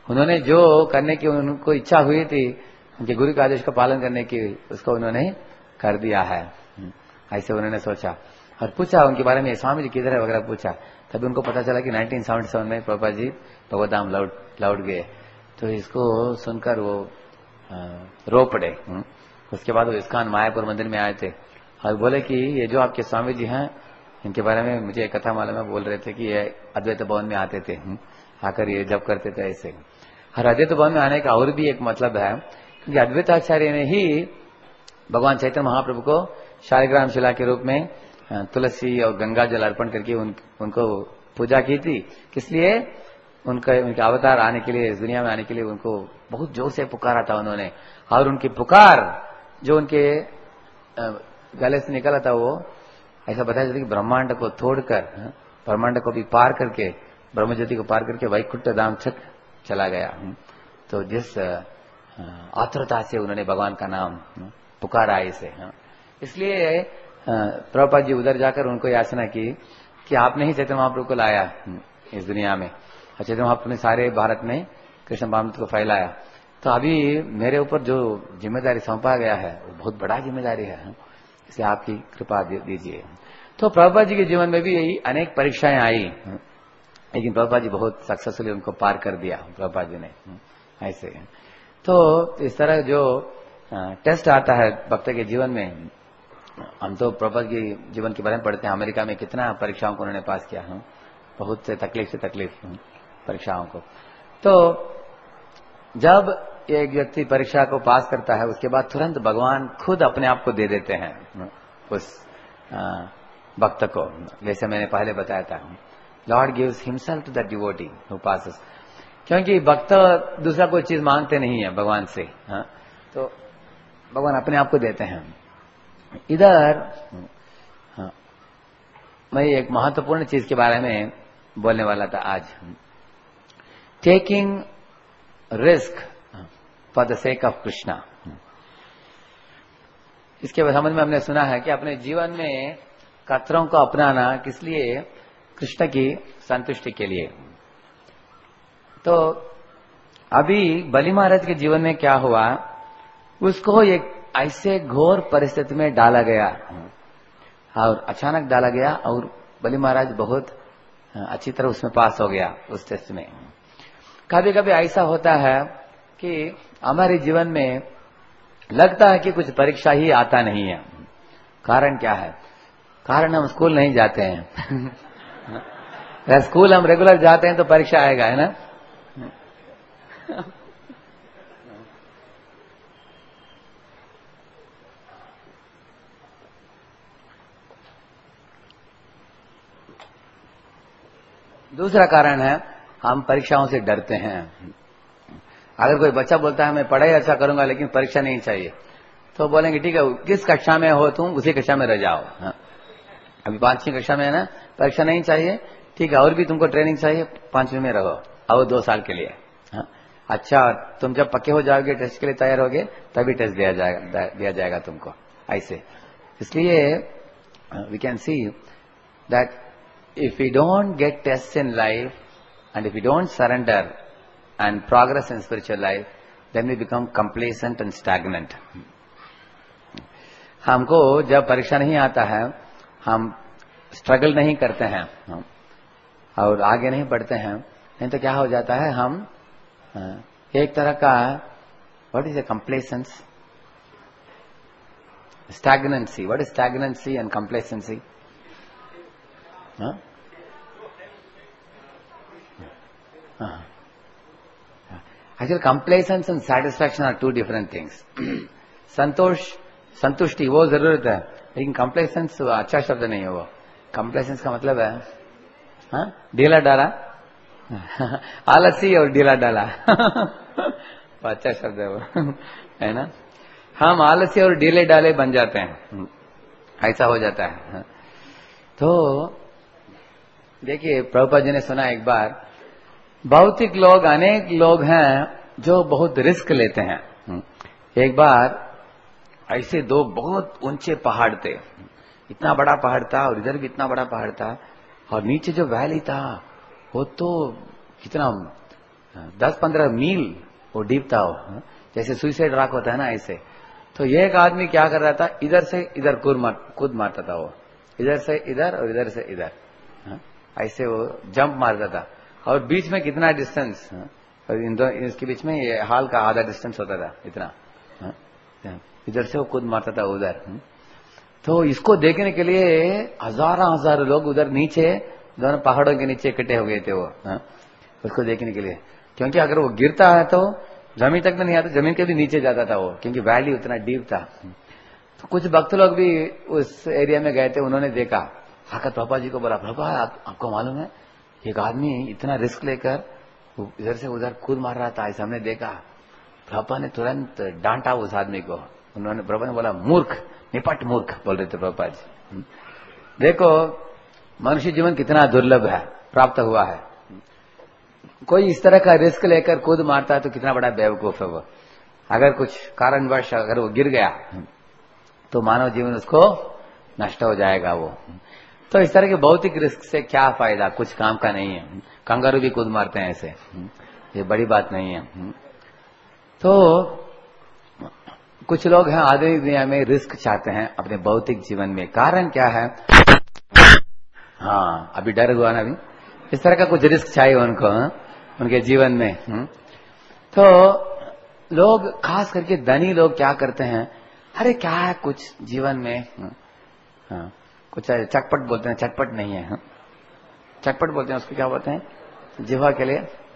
उन्होंने जो करने की उनको इच्छा हुई थी, उनके गुरु के आदेश का पालन करने की, उसको उन्होंने कर दिया है। ऐसे उन्होंने सोचा और पूछा उनके बारे में, स्वामी जी किधर है वगैरह पूछा। तभी उनको पता चला कि 1977 में प्रभुपाद जी भगवत धाम लौट गए। तो इसको सुनकर वो रो पड़े। उसके बाद वो इस्कॉन मायापुर मंदिर में आए थे और बोले कि ये जो आपके स्वामी जी हैं, इनके बारे में मुझे एक कथा मालूम है। बोल रहे थे कि ये अद्वैत भवन में आते थे, आकर ये जब करते थे ऐसे। और अद्वैत भवन में आने का और भी एक मतलब है, क्योंकि अद्वैताचार्य ने ही भगवान चैतन्य महाप्रभु को शालिग्राम शिला के रूप में तुलसी और गंगा जल अर्पण करके उनको पूजा की थी। किस लिए? उनके अवतार आने के लिए, इस दुनिया में आने के लिए उनको बहुत जोर से पुकारा था उन्होंने। और उनकी पुकार जो उनके गले से निकला था, वो ऐसा बताया जाता है कि ब्रह्मांड को तोड़कर, ब्रह्मांड को भी पार करके, ब्रह्मज्योति को पार करके वैकुंठ धाम तक चला गया। तो जिस आतुरता से उन्होंने भगवान का नाम पुकारा इसे, इसलिए प्रभुपाद जी उधर जाकर उनको याचना की कि आपने ही चैतन्य महाप्रभु को लाया इस दुनिया में, और चैतन्य महाप्रभु ने सारे भारत में कृष्ण भावनामृत को फैलाया। तो अभी मेरे ऊपर जो जिम्मेदारी सौंपा गया है वो बहुत बड़ा जिम्मेदारी है, इसलिए आपकी कृपा दीजिए। तो प्रभुपाद जी के जीवन में भी यही अनेक परीक्षाएं आई, लेकिन प्रभुपाद जी बहुत सक्सेसफुली उनको पार कर दिया प्रभुपाद जी ने ऐसे। तो इस तरह जो टेस्ट आता है भक्त के जीवन में, हम तो प्रभुपाद के जीवन के बारे में पढ़ते हैं, अमेरिका में कितना परीक्षाओं को उन्होंने पास किया, बहुत से तकलीफ परीक्षाओं को। तो जब एक व्यक्ति परीक्षा को पास करता है, उसके बाद तुरंत भगवान खुद अपने आप को दे देते हैं उस भक्त को। जैसे मैंने पहले बताया था, Lord gives himself to the devotee who passes, क्योंकि भक्त दूसरा कोई चीज मांगते नहीं है भगवान से, तो भगवान अपने आप को देते हैं। इधर मैं एक महत्वपूर्ण चीज के बारे में बोलने वाला था आज, taking risk for the sake of Krishna. इसके समझ में हमने सुना है कि अपने जीवन में कतरों को अपनाना किस लिए? कृष्ण की संतुष्टि के लिए। तो अभी बलि महाराज के जीवन में क्या हुआ, उसको एक ऐसे घोर परिस्थिति में डाला गया और अचानक डाला गया, और बलि महाराज बहुत अच्छी तरह उसमें पास हो गया उस टेस्ट में। कभी कभी ऐसा होता है कि हमारे जीवन में लगता है कि कुछ परीक्षा ही आता नहीं है। कारण क्या है? कारण हम स्कूल नहीं जाते हैं। स्कूल हम रेगुलर जाते हैं तो परीक्षा आएगा, है ना? दूसरा कारण है, हम परीक्षाओं से डरते हैं। अगर कोई बच्चा बोलता है मैं पढ़ाई अच्छा करूंगा लेकिन परीक्षा नहीं चाहिए, तो बोलेंगे ठीक है, किस कक्षा में हो तुम, उसी कक्षा में रह जाओ। अभी 5वीं कक्षा में है ना, परीक्षा नहीं चाहिए, ठीक है, और भी तुमको ट्रेनिंग चाहिए, 5वीं में रहो और 2 साल के लिए। अच्छा, तुम जब पक्के हो जाओगे, टेस्ट के लिए तैयार होगे, तभी टेस्ट दिया जाएगा तुमको, ऐसे। इसलिए we can see that if we don't get tests in life and if we don't surrender and progress in spiritual life, then we become complacent and stagnant. हमको जब परीक्षा नहीं आता है, हम स्ट्रगल नहीं करते हैं और आगे नहीं बढ़ते हैं, नहीं तो क्या हो जाता है, हम एक तरह का what is a complacence, stagnancy. What is stagnancy and complacency? Actually, complaisance and satisfaction are two different things. संतुष्टि वो जरूरत है, लेकिन complaisance अच्छा शब्द नहीं है। वो complaisance का मतलब है ढीला डाला, आलसी और ढीला डाला। अच्छा शब्द है वो, है ना? हम आलसी और ढीले डाले बन जाते हैं, ऐसा हो जाता है। तो देखिए, प्रभुपाद जी ने सुना एक बार, भौतिक लोग, अनेक लोग हैं जो बहुत रिस्क लेते हैं। एक बार ऐसे 2 बहुत ऊंचे पहाड़ थे, इतना बड़ा पहाड़ था और इधर भी इतना बड़ा पहाड़ था, और नीचे जो वैली था वो तो कितना 10-15 मील वो डीप था वो, जैसे सुइसाइड रॉक होता है ना ऐसे। तो ये एक आदमी क्या कर रहा था, इधर से इधर कूद मारता था वो, इधर से इधर और इधर से इधर, ऐसे वो जंप मारता था। और बीच में कितना डिस्टेंस, इसके बीच में ये हाल का आधा डिस्टेंस होता था इतना, इधर से वो कूद मारता था उधर। तो इसको देखने के लिए हजारों लोग उधर नीचे, दोनों पहाड़ों के नीचे इकट्ठे हो गए थे वो, उसको देखने के लिए। क्योंकि अगर वो गिरता है तो जमीन तक तो नहीं आता, जमीन के भी नीचे जाता था वो, क्योंकि वैली उतना डीप था। तो कुछ भक्त लोग भी उस एरिया में गए थे, उन्होंने देखा, आकर प्रभुपाद जी को बोला, प्रभुपाद आपको मालूम है एक आदमी इतना रिस्क लेकर इधर से उधर कूद मार रहा था, ऐसा हमने देखा। प्रभुपाद ने तुरंत डांटा उस आदमी को। उन्होंने, प्रभुपाद ने बोला, मूर्ख, निपट मूर्ख बोल रहे थे प्रभुपाद जी। देखो मनुष्य जीवन कितना दुर्लभ है, प्राप्त हुआ है। कोई इस तरह का रिस्क लेकर कूद मारता है तो कितना बड़ा बेवकूफ है वो। अगर कुछ कारणवश अगर वो गिर गया तो मानव जीवन उसको नष्ट हो जाएगा वो। तो इस तरह के भौतिक रिस्क से क्या फायदा, कुछ काम का नहीं है। कंगारू भी कूद मारते हैं ऐसे, ये बड़ी बात नहीं है। तो कुछ लोग हैं आधुनिक दुनिया में रिस्क चाहते हैं अपने भौतिक जीवन में। कारण क्या है? हाँ, अभी डर हुआ ना, अभी इस तरह का कुछ रिस्क चाहिए उनको, उनके जीवन में। तो लोग, खास करके धनी लोग क्या करते हैं, अरे क्या है कुछ जीवन में, कुछ चटपट बोलते हैं, चटपट नहीं है, चटपट बोलते हैं उसको, क्या बोलते हैं जिह्वा के लिए,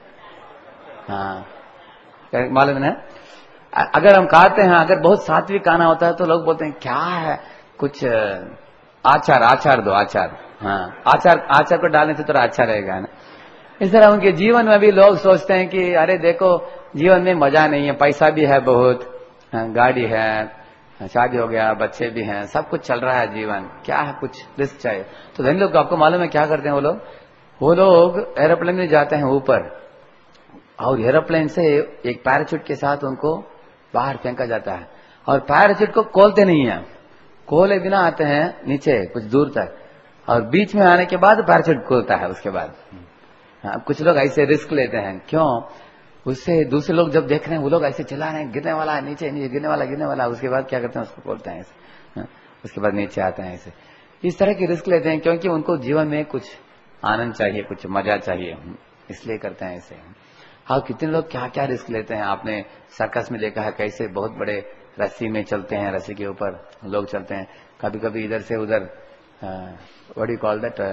मालूम है। अगर हम खाते हैं, अगर बहुत सात्विक खाना होता है तो लोग बोलते हैं क्या है कुछ आचार दो, आचार, आचार को डालने से थोड़ा अच्छा रहेगा ना। इस तरह उनके जीवन में भी लोग सोचते हैं कि अरे देखो जीवन में मजा नहीं है, पैसा भी है बहुत, गाड़ी है, शादी हो गया, बच्चे भी हैं, सब कुछ चल रहा है जीवन, क्या है कुछ रिस्क चाहिए। तो धनी लोग आपको मालूम है क्या करते हैं वो लोग एरोप्लेन में जाते हैं ऊपर, और एरोप्लेन से एक पैराशूट के साथ उनको बाहर फेंका जाता है, और पैराशूट को खोलते नहीं है, खोले बिना आते हैं नीचे कुछ दूर तक, और बीच में आने के बाद पैराशूट खोलता है उसके बाद। कुछ लोग ऐसे रिस्क लेते हैं, क्यों? उससे दूसरे लोग जब देख रहे हैं वो लोग ऐसे चला रहे हैं, गिरने वाला है, नीचे गिरने वाला, उसके बाद क्या करते हैं, उसको खोलते हैं ऐसे, उसके बाद नीचे आते हैं ऐसे। इस तरह की रिस्क लेते हैं क्योंकि उनको जीवन में कुछ आनंद चाहिए, कुछ मजा चाहिए, इसलिए करते हैं ऐसे। हाँ, कितने लोग क्या क्या रिस्क लेते हैं। आपने सर्कस में देखा है कैसे बहुत बड़े रस्सी में चलते हैं, रस्सी के ऊपर लोग चलते हैं, कभी कभी इधर से उधर, व्हाट यू कॉल दैट,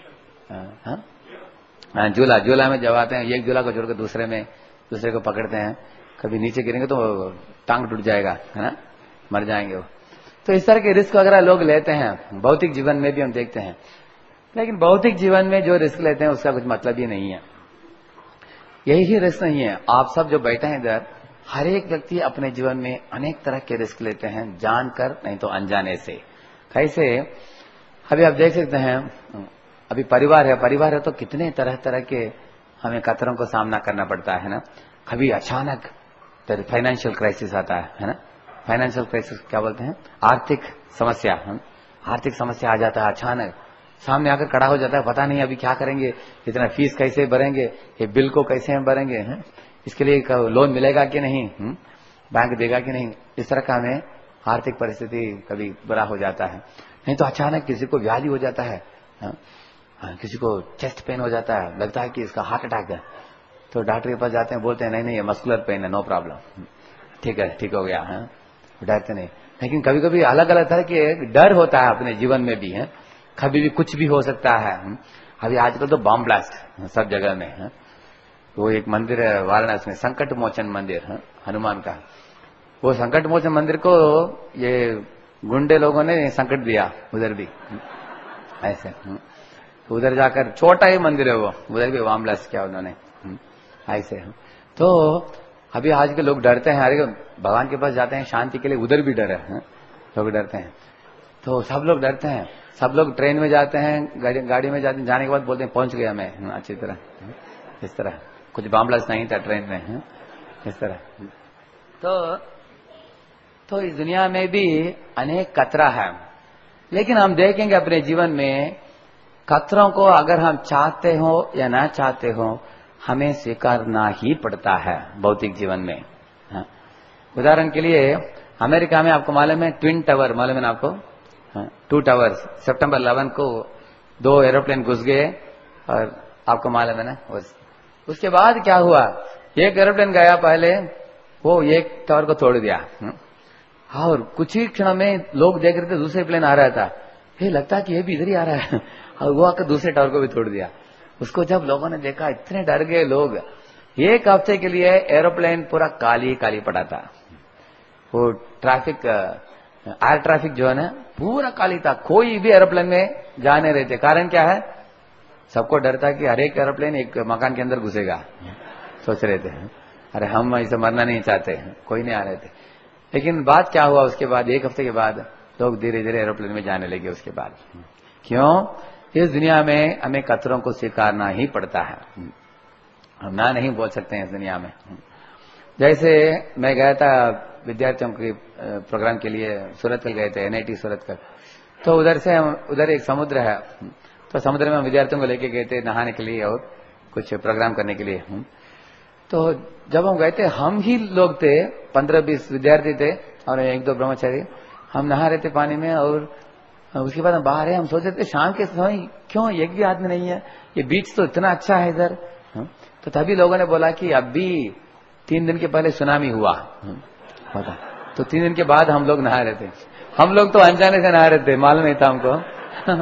झूला में जब आते हैं, एक झूला को छोड़कर दूसरे को पकड़ते हैं, कभी नीचे गिरेंगे तो टांग टूट जाएगा, है ना, मर जाएंगे वो। तो इस तरह के रिस्क वगैरह लोग लेते हैं, भौतिक जीवन में भी हम देखते हैं। लेकिन भौतिक जीवन में जो रिस्क लेते हैं उसका कुछ मतलब ही नहीं है, यही रिस्क नहीं है। आप सब जो बैठे हैं इधर, हर एक व्यक्ति अपने जीवन में अनेक तरह के रिस्क लेते हैं, जानकर नहीं तो अनजाने से। कैसे? अभी आप देख सकते हैं, अभी परिवार है तो कितने तरह तरह के हमें खतरों को सामना करना पड़ता है ना। कभी अचानक फाइनेंशियल क्राइसिस आता है ना। फाइनेंशियल क्राइसिस क्या बोलते हैं? आर्थिक समस्या। आर्थिक समस्या आ जाता है, अचानक सामने आकर खड़ा हो जाता है, पता नहीं अभी क्या करेंगे, इतना फीस कैसे भरेंगे, ये बिल को कैसे भरेंगे, इसके लिए लोन मिलेगा कि नहीं, बैंक देगा कि नहीं। इस तरह का हमें आर्थिक परिस्थिति कभी बुरा हो जाता है। नहीं तो अचानक किसी को व्याधि हो जाता है, किसी को चेस्ट पेन हो जाता है, लगता है कि इसका हार्ट अटैक है, तो डॉक्टर के पास जाते हैं, बोलते हैं नहीं ये मस्कुलर पेन है, नो प्रॉब्लम, ठीक है, ठीक हो गया है, डरते नहीं। लेकिन कभी कभी अलग अलग तरह के डर होता है अपने जीवन में भी, है कभी भी कुछ भी हो सकता है। अभी आजकल तो बॉम्ब ब्लास्ट सब जगह में है। वो एक मंदिर है वाराणसी में, संकट मोचन मंदिर है हनुमान का। वो संकट मोचन मंदिर को ये गुंडे लोगों ने संकट दिया, उधर भी ऐसे, उधर जाकर, छोटा ही मंदिर है वो, उधर भी बॉम्ब ब्लास्ट किया उन्होंने ऐसे। तो अभी आज के लोग डरते हैं, अरे भगवान के पास जाते हैं शांति के लिए, उधर भी डर है, लोग डरते हैं। तो सब लोग डरते हैं, सब लोग ट्रेन में जाते हैं, गाड़ी में जाते हैं, जाने के बाद बोलते हैं पहुंच गया मैं अच्छी तरह, इस तरह। कुछ बॉम्ब ब्लास्ट नहीं था ट्रेन में, इस तरह। तो इस दुनिया में भी अनेक खतरा है, लेकिन हम देखेंगे अपने जीवन में खतरों को, अगर हम चाहते हो या ना चाहते हो, हमें स्वीकारना ही पड़ता है भौतिक जीवन में। उदाहरण के लिए अमेरिका में आपको मालूम है ट्विन टावर, मालूम है ना आपको? 2 टावर्स सितंबर 11 को 2 एरोप्लेन घुस गए और आपको मालूम है ना। उसके बाद क्या हुआ, एक एरोप्लेन गया पहले, वो एक टावर को तोड़ दिया और कुछ ही क्षण में लोग देख रहे थे दूसरे प्लेन आ रहा था, ये लगता कि ये भी इधर ही आ रहा है, और वो आकर दूसरे टावर को भी तोड़ दिया। उसको जब लोगों ने देखा इतने डर गए लोग। एक हफ्ते के लिए एरोप्लेन पूरा काली काली पड़ा था। वो ट्रैफिक, एयर ट्रैफिक जो है ना पूरा काली था, कोई भी एरोप्लेन में जा नहीं रहे थे। कारण क्या है, सबको डर था कि हर एक एरोप्लेन एक मकान के अंदर घुसेगा। सोच रहे थे अरे हम ऐसे मरना नहीं चाहते, कोई नहीं आ रहे थे। लेकिन बात क्या हुआ, उसके बाद एक हफ्ते के बाद लोग धीरे धीरे एरोप्लेन में जाने लगे। उसके बाद क्यों, इस दुनिया में हमें खतरों को स्वीकारना ही पड़ता है, हम ना नहीं बोल सकते हैं इस दुनिया में। जैसे मैं गया था विद्यार्थियों के प्रोग्राम के लिए, सूरतकल गए थे, NIT सूरतकल। तो उधर से उधर एक समुद्र है, तो समुद्र में हम विद्यार्थियों को लेके गए थे नहाने के लिए और कुछ प्रोग्राम करने के लिए। तो जब हम गए थे, हम ही लोग थे, 15-20 विद्यार्थी थे और 1-2 ब्रह्मचारी। हम नहा रहे थे पानी में और उसके बाद हम बाहर है, हम सोच रहे थे शाम के समय क्यों एक भी आदमी नहीं है, ये बीच तो इतना अच्छा है इधर। तो तभी लोगों ने बोला कि अभी 3 दिन के पहले सुनामी हुआ। तो 3 दिन के बाद हम लोग नहा रहे थे। हम लोग तो अनजाने से नहा रहे थे, मालूम नहीं था हमको।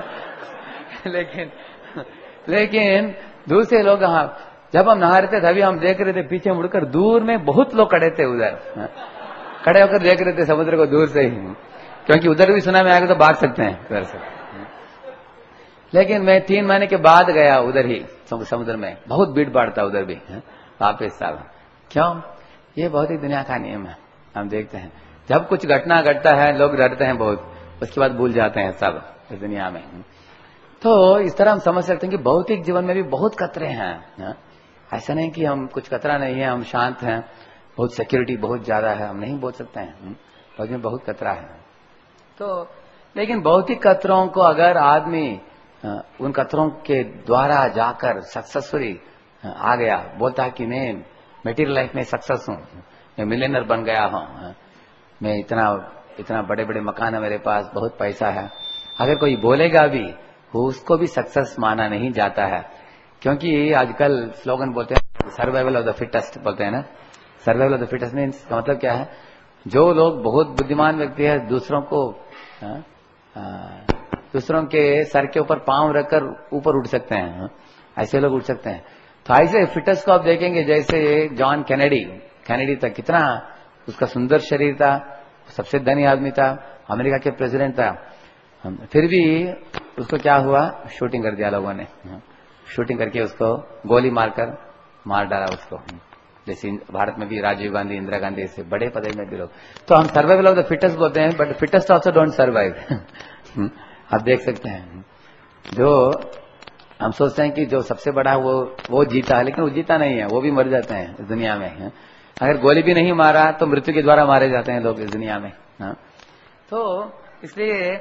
लेकिन दूसरे लोग, जब हम नहा रहे थे तभी हम देख रहे थे पीछे मुड़कर, दूर में बहुत लोग खड़े थे उधर, खड़े होकर देख रहे थे समुद्र को दूर से ही, क्योंकि उधर भी सुनामी आएगा तो भाग सकते हैं उधर से। लेकिन मैं 3 महीने के बाद गया उधर ही समुद्र में, बहुत भीड़ भाड़ था उधर भी वापिस साहब। क्यों, ये बहुत ही दुनिया का नियम है। हम देखते हैं जब कुछ घटना घटता है लोग डरते हैं बहुत, उसके बाद भूल जाते हैं सब इस दुनिया में। तो इस तरह हम समझ सकते हैं कि भौतिक जीवन में भी बहुत खतरे हैं। ऐसा नहीं कि हम कुछ खतरा नहीं है, हम शांत हैं, बहुत सिक्योरिटी बहुत ज्यादा है, हम नहीं बोल सकते हैं, में बहुत खतरा है। तो लेकिन भौतिक खतरों को अगर आदमी उन खतरों के द्वारा जाकर सक्सेसफुली आ गया, बोलता है कि मैं मटेरियल लाइफ में सक्सेस हूं, मैं मिलियनर बन गया हूं, मैं इतना बड़े बड़े मकान है मेरे पास, बहुत पैसा है, अगर कोई बोलेगा भी उसको भी सक्सेस माना नहीं जाता है। क्योंकि आजकल स्लोगन बोलते हैं सर्वाइवल ऑफ द फिटेस्ट, बोलते हैं ना। Survival of the fittest means का मतलब क्या है, जो लोग बहुत बुद्धिमान व्यक्ति है दूसरों के सर के ऊपर पांव रखकर ऊपर उठ सकते हैं, ऐसे लोग उठ सकते हैं। तो ऐसे फिटनेस को आप देखेंगे, जैसे जॉन कैनेडी था, कितना उसका सुंदर शरीर था, सबसे धनी आदमी था, अमेरिका के प्रेसिडेंट था, फिर भी उसको क्या हुआ, शूटिंग कर दिया लोगों ने, शूटिंग करके उसको गोली मारकर मार डाला उसको। जैसे भारत में भी राजीव गांधी, इंदिरा गांधी से बड़े पद में भी लोग। तो हम सर्वाइवल ऑफ द फिटेस्ट बोलते हैं, but fittest also don't survive. आप देख सकते हैं, जो हम सोचते हैं कि जो सबसे बड़ा है वो जीता है, लेकिन वो जीता नहीं है, वो भी मर जाते हैं इस दुनिया में। अगर गोली भी नहीं मारा तो मृत्यु के द्वारा मारे जाते हैं लोग इस दुनिया में। तो इसलिए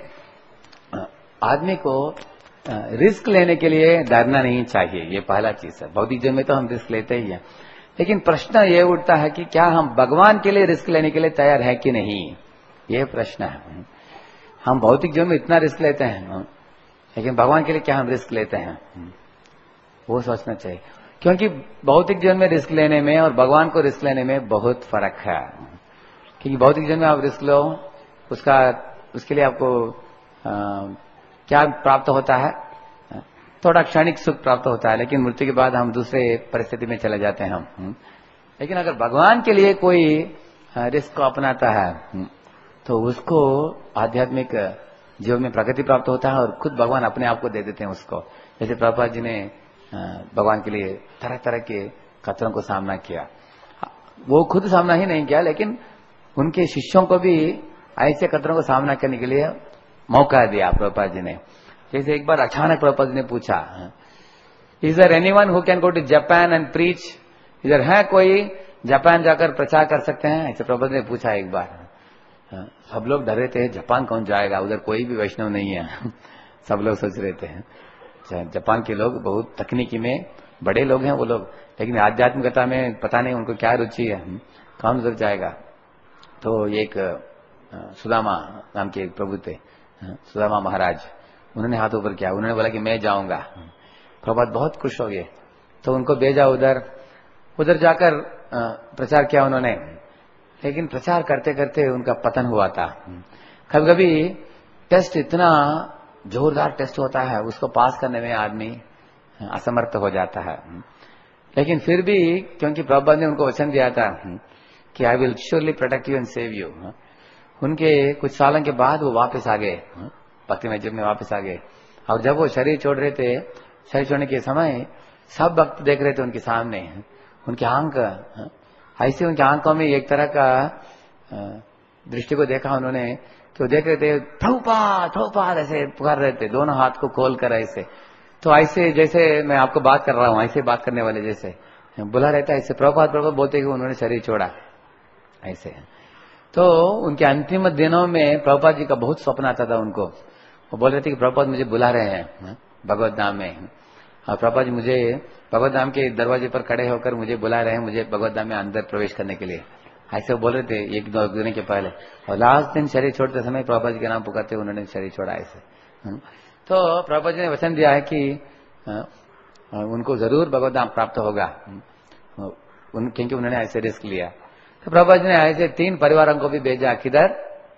आदमी को रिस्क लेने के लिए डरना नहीं चाहिए, ये पहला चीज है। भौतिक जीवन में तो हम रिस्क लेते ही हैं, लेकिन प्रश्न ये उठता है कि क्या हम भगवान के लिए रिस्क लेने के लिए तैयार है कि नहीं, ये प्रश्न है। हम भौतिक जीवन में इतना रिस्क लेते हैं, लेकिन भगवान के लिए क्या हम रिस्क लेते हैं, वो सोचना चाहिए। क्योंकि भौतिक जीवन में रिस्क लेने में और भगवान को रिस्क लेने में बहुत फर्क है। क्योंकि भौतिक जीवन में आप रिस्क लो, उसके लिए आपको क्या प्राप्त होता है, थोड़ा क्षणिक सुख प्राप्त होता है, लेकिन मृत्यु के बाद हम दूसरे परिस्थिति में चले जाते हैं हम। लेकिन अगर भगवान के लिए कोई रिस्क को अपनाता है तो उसको आध्यात्मिक जीवन में प्रगति प्राप्त होता है, और खुद भगवान अपने आप को दे देते हैं उसको। जैसे प्रभुपाद जी ने भगवान के लिए तरह तरह के खतरों को सामना किया, वो खुद सामना ही नहीं किया, लेकिन उनके शिष्यों को भी ऐसे खतरों को सामना करने के लिए मौका दिया प्रभुपाद जी ने। जैसे एक बार अचानक प्रभुपाद जी ने पूछा, is there anyone who can go to Japan and preach, इधर है कोई जापान जाकर प्रचार कर सकते हैं, ऐसे प्रभुपाद जी ने पूछा एक बार। सब लोग डर रहे थे, जापान कौन जाएगा, उधर कोई भी वैष्णव नहीं है। सब लोग सोच रहे थे जापान के लोग बहुत तकनीकी में बड़े लोग हैं वो लोग, लेकिन आध्यात्मिकता में पता नहीं उनको क्या रुचि है, कौन उधर जाएगा। तो एक सुदामा नाम के एक प्रभु थे, सुदामा महाराज, उन्होंने हाथ ऊपर किया, उन्होंने बोला कि मैं जाऊंगा। प्रभुपाद बहुत खुश हो गए, तो उनको भेजा उधर जाकर प्रचार किया उन्होंने। लेकिन प्रचार करते करते उनका पतन हुआ था। कभी कभी टेस्ट इतना जोरदार टेस्ट होता है, उसको पास करने में आदमी असमर्थ हो जाता है। लेकिन फिर भी क्योंकि प्रभुपाद ने उनको वचन दिया था कि I will surely protect you and save you, उनके कुछ सालों के बाद वो वापस आ गए, भक्ति में जब में वापस आ गए। और जब वो शरीर छोड़ रहे थे, शरीर छोड़ने के समय सब भक्त देख रहे थे उनके सामने, उनकी आंख ऐसे, उनकी आंखों में एक तरह का दृष्टि को देखा उन्होंने कि वो देख रहे थे, प्रभुपाद ऐसे पुकार रहे थे, दोनों हाथ को खोल कर ऐसे। तो ऐसे जैसे मैं आपको बात कर रहा हूं, ऐसे बात करने वाले जैसे बुला रहता है, ऐसे प्रभुपाद बोलते कि उन्होंने शरीर छोड़ा ऐसे। तो उनके अंतिम दिनों में प्रभुपाद जी का बहुत स्वप्न आता था उनको। वो बोल रहे थे कि प्रभुपाद मुझे बुला रहे हैं भगवत धाम में, और प्रभुपाद जी मुझे भगवत धाम के दरवाजे पर खड़े होकर मुझे बुला रहे हैं, मुझे भगवत धाम में अंदर प्रवेश करने के लिए, ऐसे बोल रहे थे एक दो दिन के पहले। और लास्ट दिन शरीर छोड़ते समय प्रभुपाद जी के नाम पुकारते उन्होंने शरीर छोड़ा ऐसे। तो प्रभुपाद जी ने वचन दिया है कि उनको जरूर भगवत धाम प्राप्त होगा, क्योंकि उन्होंने ऐसे रिस्क लिया। तो प्रभुपाद जी ने ऐसे 3 परिवारों को भी भेजा, किधर,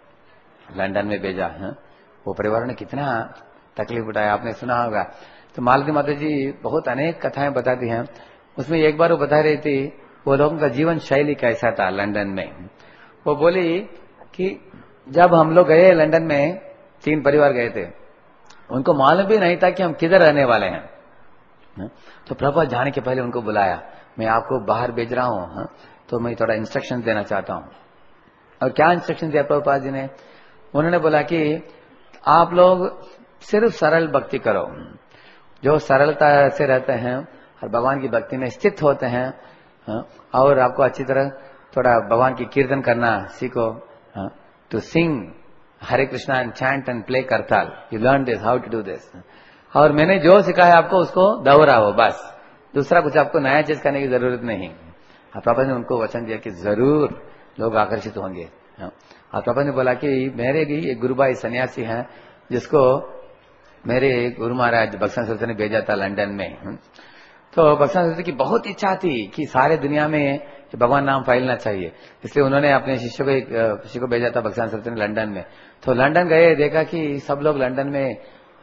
लंदन में भेजा। वो परिवारों ने कितना तकलीफ उठाया आपने सुना होगा। तो मालती माता जी बहुत अनेक कथाएं बताती हैं, उसमें एक बार वो बता रही थी वो लोगों का जीवन शैली कैसा था लंदन में। वो बोली कि जब हम लोग गए लंदन में, 3 परिवार गए थे, उनको मालूम भी नहीं था कि हम किधर रहने वाले हैं। तो प्रभुपाद जाने के पहले उनको बुलाया, मैं आपको बाहर भेज रहा हूं, तो मैं थोड़ा इंस्ट्रक्शन देना चाहता हूं। और क्या इंस्ट्रक्शन दिया प्रभुपाद जी ने? उन्होंने बोला कि आप लोग सिर्फ सरल भक्ति करो, जो सरलता से रहते हैं और भगवान की भक्ति में स्थित होते हैं, और आपको अच्छी तरह थोड़ा भगवान की कीर्तन करना सीखो, to sing Hare Krishna and chant and play kartal, you learn this, how to do this. और मैंने जो सिखाया आपको उसको दोहराओ, बस दूसरा कुछ आपको नया चीज करने की जरूरत नहीं। प्रभुपाद ने उनको वचन दिया कि जरूर लोग आकर्षित होंगे। और प्रभुपाद ने बोला कि मेरे भी एक गुरुभाई सन्यासी हैं, जिसको मेरे गुरु महाराज बक्सा सरस्वती ने भेजा था लंदन में। तो बक्सा सरस्वती की बहुत इच्छा थी कि सारे दुनिया में भगवान नाम फैलना चाहिए, इसलिए उन्होंने अपने शिष्य को भेजा था बक्सा सरस्वती ने लंदन में। तो लंदन गए, देखा कि सब लोग लंदन में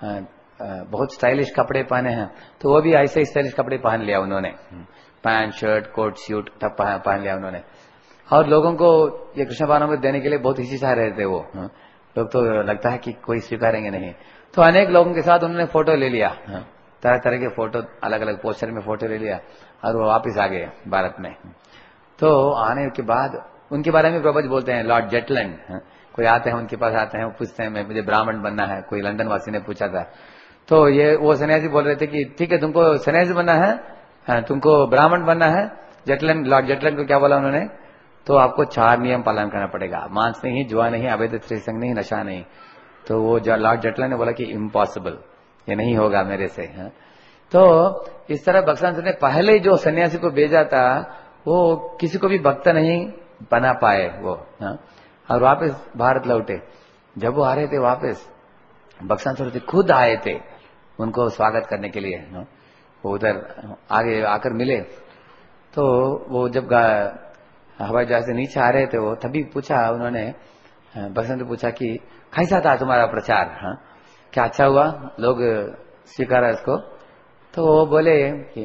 बहुत स्टाइलिश कपड़े पहने हैं, तो वो भी ऐसे स्टाइलिश कपड़े पहन लिया उन्होंने, पैंट शर्ट कोट सूट सब पहन लिया उन्होंने। और लोगों को ये कृष्ण भावनामृत देने के लिए बहुत हिचकिचा रहे थे वो लोग, तो लगता है कि कोई स्वीकारेंगे नहीं। तो अनेक लोगों के साथ उन्होंने फोटो ले लिया, तरह तरह के फोटो, अलग अलग पोस्टर में फोटो ले लिया, और वो वापिस आ गए भारत में। तो आने के बाद उनके बारे में प्रभुपाद बोलते हैं, लॉर्ड जेटलैंड, कोई आते हैं उनके पास आते हैं, वो पूछते हैं मुझे ब्राह्मण बनना है, कोई लंदन वासी ने पूछा था। तो ये वो सन्यासी बोल रहे थे कि ठीक है तुमको सन्यासी बनना है, तुमको ब्राह्मण बनना है। जेटलैंड, लॉर्ड जेटलैंड को क्या बोला उन्होंने? तो आपको 4 नियम पालन करना पड़ेगा, मांस नहीं, जुआ नहीं, अवैध स्त्रीसंग नहीं, नशा नहीं। तो वो लॉर्ड जेटलैंड ने बोला कि इम्पॉसिबल, ये नहीं होगा मेरे से। तो इस तरह बक्सा ने पहले जो सन्यासी को भेजा था वो किसी को भी भक्त नहीं बना पाए वो, और वापस भारत लौटे। जब वो आ रहे थे वापस, बक्सा सरस्वती खुद आए थे उनको स्वागत करने के लिए। वो उधर आगे आकर मिले, तो वो जब हवाई जहाज से नीचे आ रहे थे वो तभी पूछा उन्होंने, बक्सा ने पूछा कि कैसा था तुम्हारा प्रचार, क्या अच्छा हुआ, लोग स्वीकारा इसको? तो वो बोले कि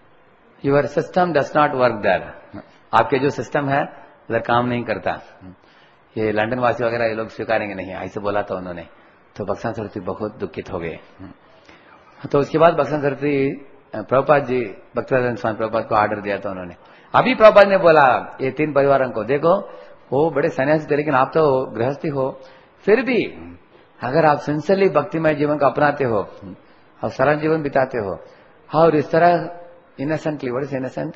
your system does not work there, आपके जो सिस्टम है उधर काम नहीं करता, ये लंदन वासी वगैरह ये लोग स्वीकारेंगे नहीं, ऐसे बोला था उन्होंने। तो बक्सा सरस्वती बहुत दुखित हो गए। तो उसके बाद बक्सा सरस्वती प्रभुपाद जी, भक्तिवेदांत स्वामी प्रभुपाद को ऑर्डर दिया था उन्होंने। अभी प्रभुपाद ने बोला ये 3 परिवारों को, देखो वो बड़े सन्यासी थे लेकिन आप तो गृहस्थी हो, फिर भी अगर आप सिंसियरली भक्तिमय जीवन को अपनाते हो और सरल जीवन बिताते हो, और इस तरह इनोसेंटली, व्हाट इज इनोसेंट,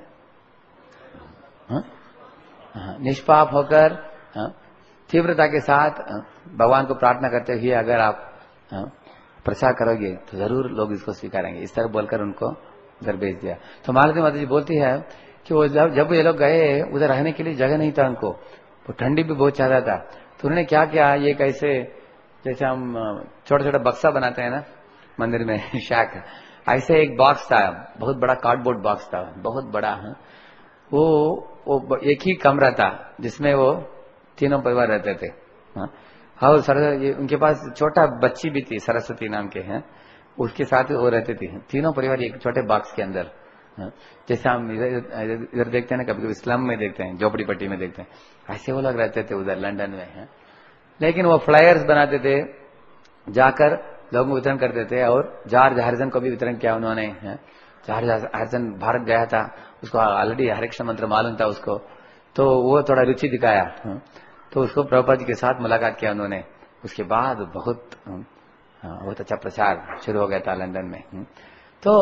निष्पाप होकर तीव्रता के साथ भगवान को प्रार्थना करते हुए अगर आप प्रचार करोगे तो जरूर लोग इसको स्वीकारेंगे। इस तरह बोलकर उनको उधर भेज दिया। तो मालती माता जी बोलती है कि वो जब ये लोग गए उधर रहने के लिए जगह नहीं था उनको, वो ठंडी भी बहुत ज्यादा था। तो उन्होंने क्या किया, ये कैसे जैसे हम छोटा छोटा बक्सा बनाते हैं ना मंदिर में शैक, ऐसे एक बॉक्स था, बहुत बड़ा कार्डबोर्ड बॉक्स था, बहुत बड़ा। वो एक ही कमरा था जिसमें वो तीनों परिवार रहते थे। हाँ, उनके पास छोटा बच्ची भी थी, सरस्वती नाम के हैं, उसके साथ वो रहते थे तीनों परिवार एक छोटे बॉक्स के अंदर। जैसे हम इधर देखते हैं ना, कभी कभी स्लम में देखते हैं, झोपड़ी पट्टी में देखते हैं, ऐसे वो लोग रहते थे उधर लंदन में है। लेकिन वो फ्लायर्स बनाते थे, जाकर लोगों को वितरण करते थे, और जॉर्ज हैरिसन को भी वितरण किया उन्होंने। जॉर्ज हैरिसन भारत गया था, उसको ऑलरेडी हरे कृष्ण मंत्र मालूम था उसको, तो वो थोड़ा रुचि दिखाया, तो उसको प्रभुपाद जी के साथ मुलाकात किया उन्होंने। उसके बाद बहुत अच्छा प्रचार शुरू हो गया था लंदन में। तो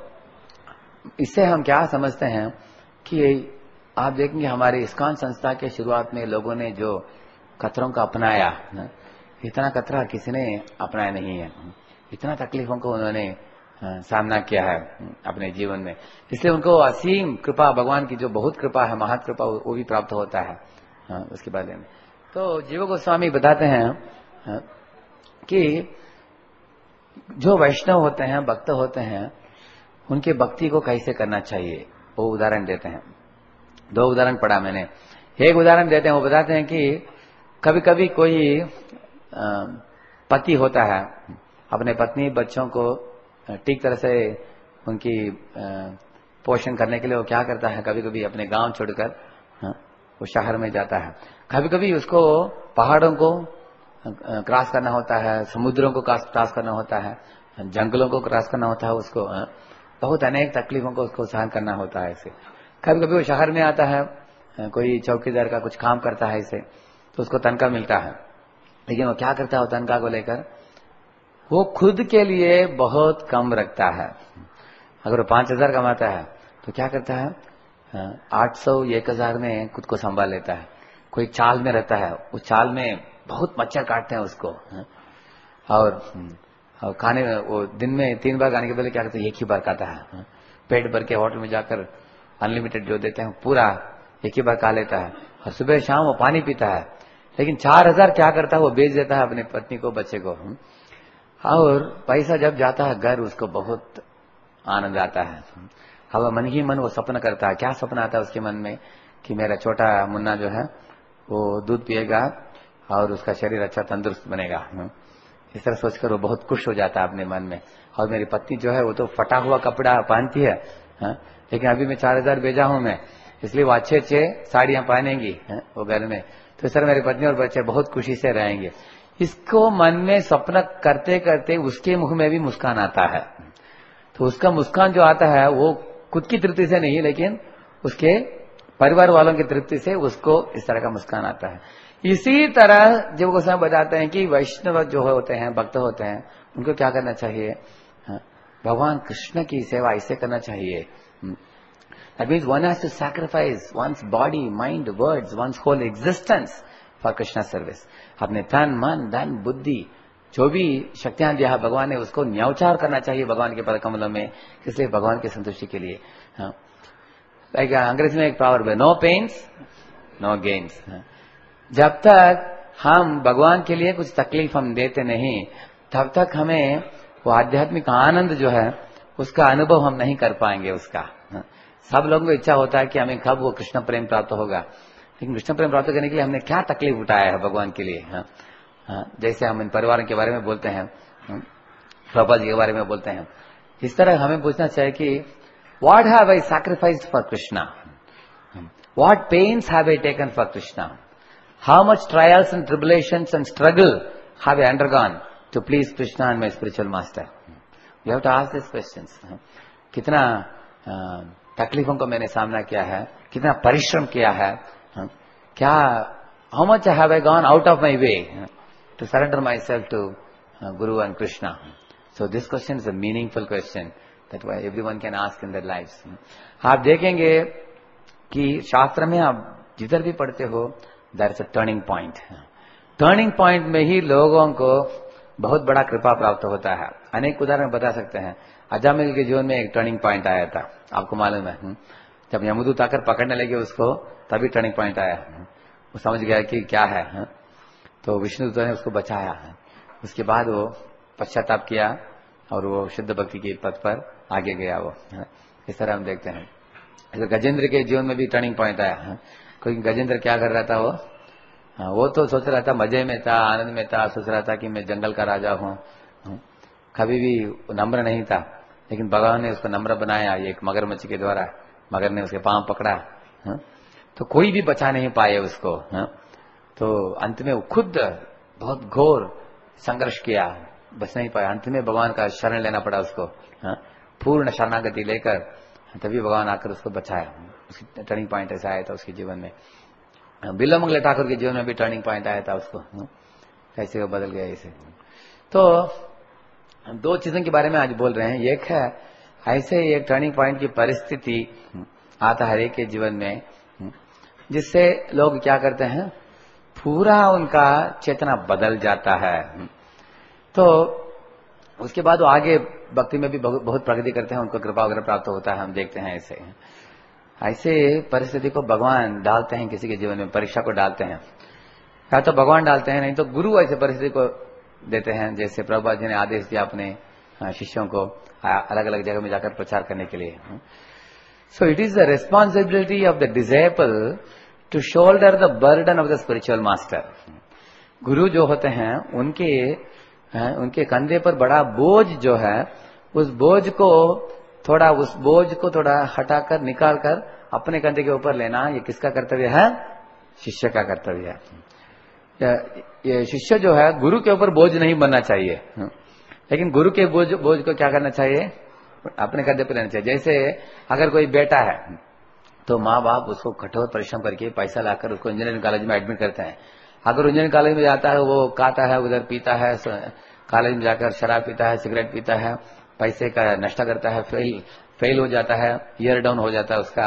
इससे हम क्या समझते हैं कि आप देखेंगे हमारे इस्कॉन संस्था के शुरुआत में लोगों ने जो कतरों का अपनाया, इतना कतरा किसी ने अपनाया नहीं है। इतना तकलीफों को उन्होंने सामना किया है अपने जीवन में, इसलिए उनको असीम कृपा, भगवान की जो बहुत कृपा है, महत कृपा, वो भी प्राप्त होता है उसके बारे में। तो जीव गोस्वामी बताते हैं कि जो वैष्णव होते हैं, भक्त होते हैं, उनके भक्ति को कैसे करना चाहिए, वो उदाहरण देते हैं। 2 उदाहरण पढ़ा मैंने। एक उदाहरण देते हैं, वो बताते हैं कि कभी कभी कोई पति होता है, अपने पत्नी बच्चों को ठीक तरह से उनकी पोषण करने के लिए वो क्या करता है, कभी कभी अपने गांव छोड़कर वो शहर में जाता है। कभी कभी उसको पहाड़ों को क्रॉस करना होता है, समुद्रों को क्रॉस करना होता है, जंगलों को क्रॉस करना होता है, उसको बहुत अनेक तकलीफों को उसको सहन करना होता है। इसे कभी कभी वो शहर में आता है, कोई चौकीदार का कुछ काम करता है इसे, तो उसको तनख्वाह मिलता है। लेकिन वो क्या करता है, वो तनख्वाह को लेकर वो खुद के लिए बहुत कम रखता है। अगर वो 5,000 कमाता है तो क्या करता है, 800 1000 में खुद को संभाल लेता है। कोई चाल में रहता है, उस चाल में बहुत मच्छर काटते हैं उसको, और खाने वो दिन में 3 बार खाने के पहले क्या करते हैं, एक ही बार खाता है। पेट भर के होटल में जाकर अनलिमिटेड जो देते हैं पूरा एक ही बार खा लेता है, और सुबह शाम वो पानी पीता है। लेकिन 4000 क्या करता है, वो बेच देता है अपनी पत्नी को, बच्चे को, और पैसा जब जाता है घर, उसको बहुत आनंद आता है। अब मन ही मन वो सपना करता है। क्या सपना आता है उसके मन में, कि मेरा छोटा मुन्ना जो है वो दूध पिएगा और उसका शरीर अच्छा तंदुरुस्त बनेगा। इस तरह सोचकर वो बहुत खुश हो जाता है अपने मन में। और मेरी पत्नी जो है वो तो फटा हुआ कपड़ा पहनती है, लेकिन अभी मैं 4000 भेजा हूं मैं, इसलिए वो अच्छे साड़ियां पहनेंगी वो घर में, तो इस तरह मेरी पत्नी और बच्चे बहुत खुशी से रहेंगे। इसको मन में सपना करते करते उसके मुख में भी मुस्कान आता है। तो उसका मुस्कान जो आता है वो खुद की तृप्ति से नहीं, लेकिन उसके परिवार वालों की तृप्ति से उसको इस तरह का मुस्कान आता है। इसी तरह जब गोस्वामी बताते हैं कि वैष्णव जो होते हैं, भक्त होते हैं, उनको क्या करना चाहिए, भगवान कृष्ण की सेवा ऐसे करना चाहिए। That means one has to sacrifice one's body, mind, words, one's whole existence for Krishna service. अपने तन, मन, धन, बुद्धि, जो भी शक्तियां दिया है भगवान ने, उसको न्यौछावर करना चाहिए भगवान के पद कमलों में, इसलिए भगवान की संतुष्टि के लिए। अंग्रेजी में एक प्रॉवर्ब है, नो पेन्स नो गेन्स। जब तक हम भगवान के लिए कुछ तकलीफ हम देते नहीं, तब तक हमें वो आध्यात्मिक आनंद जो है उसका अनुभव हम नहीं कर पाएंगे उसका। सब लोगों को इच्छा होता है कि हमें कब वो कृष्ण प्रेम प्राप्त होगा, लेकिन कृष्ण प्रेम प्राप्त करने के लिए हमने क्या तकलीफ उठाया है भगवान के लिए। जैसे हम इन परिवारों के बारे में बोलते हैं, प्रभुपाद जी के बारे में बोलते हैं, इस तरह हमें पूछना चाहिए कि what have I sacrificed for Krishna, what pains have I taken for Krishna, how much trials and tribulations and struggle have I undergone to please Krishna and my spiritual master. You have to ask this questions. कितना तकलीफों को मैंने सामना किया है, कितना परिश्रम किया है, क्या how much have I gone out of my way to surrender myself to guru and Krishna. So this question is a meaningful question that everyone can ask in their lives. आप देखेंगे कि शास्त्र में आप जिधर भी पढ़ते हो, that is a turning point. Turning point में ही लोगों को बहुत बड़ा कृपा प्राप्त होता है। अनेक उदाहरण बता सकते हैं। अजामिल के जीवन में एक टर्निंग पॉइंट आया था, आपको मालूम है। जब यमदूत आकर पकड़ने लगे उसको, तभी टर्निंग पॉइंट आया। वो समझ गया कि क्या है, तो विष्णुदूत ने उसको बचाया। उसके बाद वो पश्चाताप किया और वो शुद्ध भक्ति के पथ पर आगे गया वो। इस तरह हम देखते हैं। गजेंद्र के जीवन में भी टर्निंग पॉइंट आया। क्योंकि गजेंद्र क्या कर रहा था, वो तो सोच रहा था, मजे में था, आनंद में था, सोच रहा था कि मैं जंगल का राजा हूँ, कभी भी नम्र नहीं था। लेकिन भगवान ने उसको नम्र बनाया एक मगरमच्छ के द्वारा। मगर ने उसके पांव पकड़ा, तो कोई भी बचा नहीं पाए उसको। तो अंत में वो खुद बहुत घोर संघर्ष किया, बच नहीं पाया। अंत में भगवान का शरण लेना पड़ा उसको, पूर्ण शरणागति लेकर, तभी भगवान आकर उसको बचाया। उसकी टर्निंग पॉइंट ऐसा आया था उसके जीवन में। बिल्वामंगला ठाकुर के जीवन में भी टर्निंग पॉइंट आया था उसको, कैसे वो बदल गया इसे। तो दो चीजों के बारे में आज बोल रहे हैं। एक है ऐसे एक टर्निंग पॉइंट की परिस्थिति आता है हर एक के जीवन में, जिससे लोग क्या करते हैं, पूरा उनका चेतना बदल जाता है। तो उसके बाद वो आगे भक्ति में भी बहुत प्रगति करते हैं, उनको कृपा वगैरह प्राप्त होता है। हम देखते हैं ऐसे परिस्थिति को भगवान डालते हैं किसी के जीवन में, परीक्षा को डालते हैं। या तो भगवान डालते हैं, नहीं तो गुरु ऐसे परिस्थिति को देते हैं। जैसे प्रभुपाद जी ने आदेश दिया अपने शिष्यों को अलग अलग जगह में जाकर प्रचार करने के लिए। So it is the responsibility of the disciple to shoulder the burden of the spiritual master. गुरु जो होते हैं उनके कंधे पर बड़ा बोझ जो है, उस बोझ को थोड़ा हटाकर निकालकर अपने कंधे के ऊपर लेना, ये किसका कर्तव्य है? शिष्य का कर्तव्य है। ये शिष्य जो है गुरु के ऊपर बोझ नहीं बनना चाहिए, लेकिन गुरु के बोझ को क्या करना चाहिए? अपने कंधे पर लेना चाहिए। जैसे अगर कोई बेटा है तो माँ बाप उसको कठोर परिश्रम करके पैसा लाकर उसको इंजीनियरिंग कॉलेज में एडमिट करते हैं। अगर इंजीनियरिंग कॉलेज में जाता है, वो खाता है, उधर पीता है, कॉलेज में जाकर शराब पीता है, सिगरेट पीता है, पैसे का नष्ट करता है, फेल हो जाता है, ईयर डाउन हो जाता है उसका,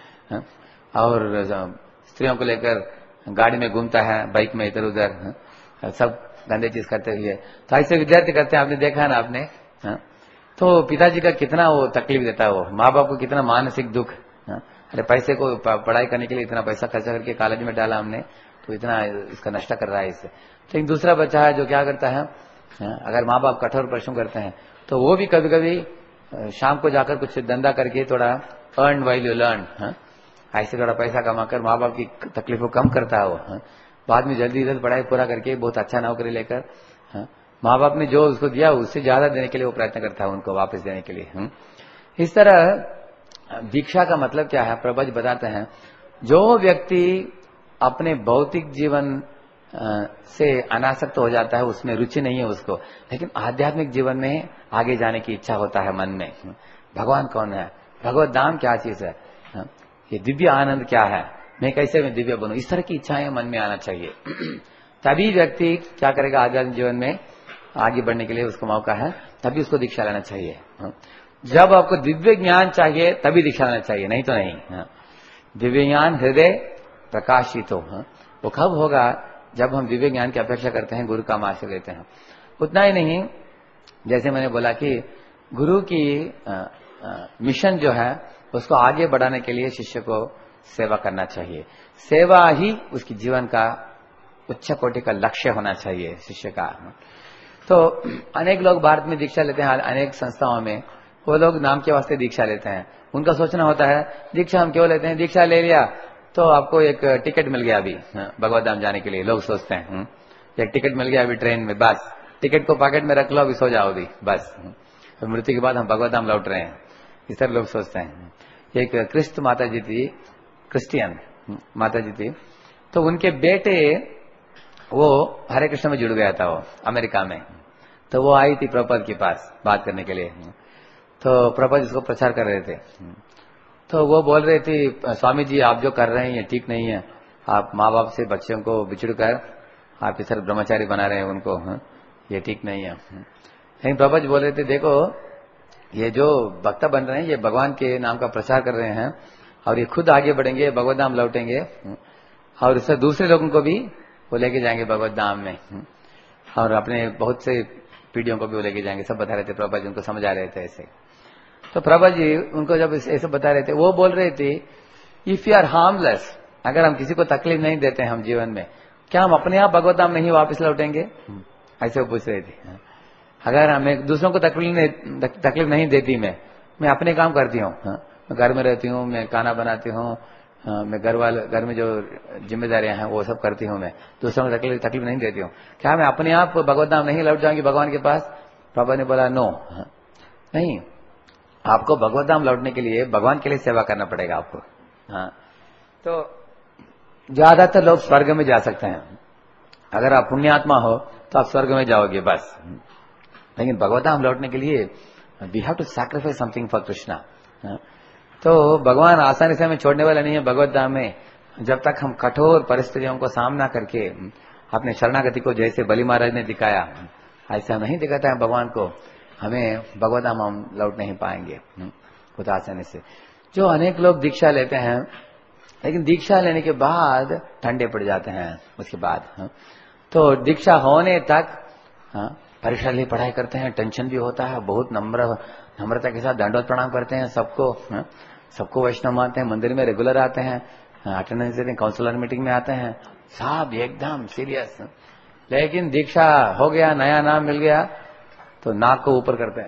और स्त्रियों को लेकर गाड़ी में घूमता है, बाइक में इधर उधर, सब गंदे चीज करते हुए। तो ऐसे विद्यार्थी करते हैं, आपने देखा है ना आपने। तो पिताजी का कितना वो तकलीफ देता है, वो माँ बाप को कितना मानसिक दुख। अरे पैसे को पढ़ाई करने के लिए इतना पैसा खर्चा करके कॉलेज में डाला हमने, तो इतना इसका नष्ट कर रहा है इससे। तो एक दूसरा बच्चा है जो क्या करता है, अगर माँ बाप कठोर परिश्रम करते हैं तो वो भी कभी कभी शाम को जाकर कुछ धंधा करके थोड़ा अर्न व्हाइल यू लर्न, ऐसे थोड़ा पैसा कमाकर माँ बाप की तकलीफ को कम करता है वो। बाद में जल्दी जल्दी पढ़ाई पूरा करके बहुत अच्छा नौकरी लेकर माँ बाप ने जो उसको दिया उससे ज्यादा देने के लिए वो प्रयत्न करता है, उनको वापस देने के लिए। इस तरह दीक्षा का मतलब क्या है, प्रभु जी बताते हैं, जो व्यक्ति अपने भौतिक जीवन से अनासक्त हो जाता है, उसमें रुचि नहीं है उसको, लेकिन आध्यात्मिक जीवन में आगे जाने की इच्छा होता है मन में। भगवान कौन है, भगवत धाम क्या चीज है, ये दिव्य आनंद क्या है, मैं कैसे मैं दिव्य बनूं, इस तरह की इच्छाएं मन में आना चाहिए। तभी व्यक्ति क्या करेगा, आध्यात्मिक जीवन में आगे बढ़ने के लिए उसको मौका है, तभी उसको दीक्षा लेना चाहिए। जब आपको दिव्य ज्ञान चाहिए तभी दीक्षा लेना चाहिए, नहीं तो नहीं। दिव्य ज्ञान हृदय प्रकाशित हो, वो कब होगा? जब हम दिव्य ज्ञान की अपेक्षा करते हैं, गुरु का आश्रय लेते हैं। उतना ही नहीं, जैसे मैंने बोला कि गुरु की मिशन जो है उसको आगे बढ़ाने के लिए शिष्य को सेवा करना चाहिए। सेवा ही उसकी जीवन का उच्च कोटि का लक्ष्य होना चाहिए शिष्य का। तो अनेक लोग भारत में दीक्षा लेते हैं, अनेक संस्थाओं में वो लोग नाम के वास्ते दीक्षा लेते हैं। उनका सोचना होता है दीक्षा हम क्यों लेते हैं, दीक्षा ले लिया तो आपको एक टिकट मिल गया अभी भगवत धाम जाने के लिए। लोग सोचते हैं एक टिकट मिल गया अभी ट्रेन में, बस टिकट को पॉकेट में रख लो, अभी सो जाओ अभी, बस मृत्यु के बाद हम भगवत धाम लौट रहे हैं, इस तरह लोग सोचते हैं। एक क्रिस्त माता जी थी, क्रिश्चियन माता जी थी, तो उनके बेटे वो हरे कृष्ण में जुड़ गया था, वो अमेरिका में। तो वो आई थी प्रभुपाद के पास बात करने के लिए, तो प्रभुपाद इसको प्रचार कर रहे थे। तो वो बोल रहे थे स्वामी जी आप जो कर रहे हैं ये ठीक नहीं है, आप माँ बाप से बच्चों को बिछड़ कर आप इस तरह ब्रह्मचारी बना रहे हैं उनको, ये ठीक नहीं है। लेकिन प्रभुपाद बोल रहे थे देखो ये जो भक्त बन रहे हैं ये भगवान के नाम का प्रचार कर रहे हैं और ये खुद आगे बढ़ेंगे, भगवत धाम लौटेंगे और इससे दूसरे लोगों को भी वो लेके जाएंगे भगवत धाम में, और अपने बहुत से पीढ़ियों को भी वो लेके जाएंगे। सब बता रहे थे प्रभुपाद जी, उनको समझा रहे थे ऐसे। तो प्रभा जी उनको जब ऐसे बता रहे थे, वो बोल रहे थे इफ यू आर हार्मलेस, अगर हम किसी को तकलीफ नहीं देते हैं हम जीवन में, क्या हम अपने आप भगवत धाम नहीं वापस लौटेंगे? ऐसे वो पूछ रहे थे। अगर हमें दूसरों को तकलीफ नहीं देती, मैं अपने काम करती हूँ, मैं घर में रहती हूँ, मैं खाना बनाती हूँ, मैं घर में जो जिम्मेदारियां हैं वो सब करती हूँ, मैं दूसरों को तकलीफ नहीं देती हूँ, क्या मैं अपने आप भगवत धाम नहीं लौट जाऊंगी भगवान के पास? प्रभा ने बोला नो, नहीं, आपको भगवत धाम लौटने के लिए भगवान के लिए सेवा करना पड़ेगा आपको। हाँ, तो ज्यादातर लोग स्वर्ग में जा सकते हैं, अगर आप पुण्यात्मा हो तो आप स्वर्ग में जाओगे बस, लेकिन भगवत धाम लौटने के लिए we have to sacrifice something for Krishna. तो भगवान आसानी से हमें छोड़ने वाला नहीं है भगवत धाम में, जब तक हम कठोर परिस्थितियों को सामना करके अपने शरणागति को जैसे बलि महाराज ने दिखाया, ऐसा नहीं दिखाता है भगवान को, हमें भगवत धाम हम लौट नहीं पाएंगे खुद आसानी से। जो अनेक लोग दीक्षा लेते हैं, लेकिन दीक्षा लेने के बाद ठंडे पड़ जाते हैं उसके बाद, तो दीक्षा होने तक परीक्षा लिए पढ़ाई करते हैं, टेंशन भी होता है, बहुत नम्रता के साथ दंडवत प्रणाम करते हैं सबको वैष्णव मानते हैं, मंदिर में रेगुलर आते हैं, अटेंडेंस देते हैं, काउंसलर मीटिंग में आते हैं, सब एकदम सीरियस। लेकिन दीक्षा हो गया, नया नाम मिल गया तो नाक को ऊपर करते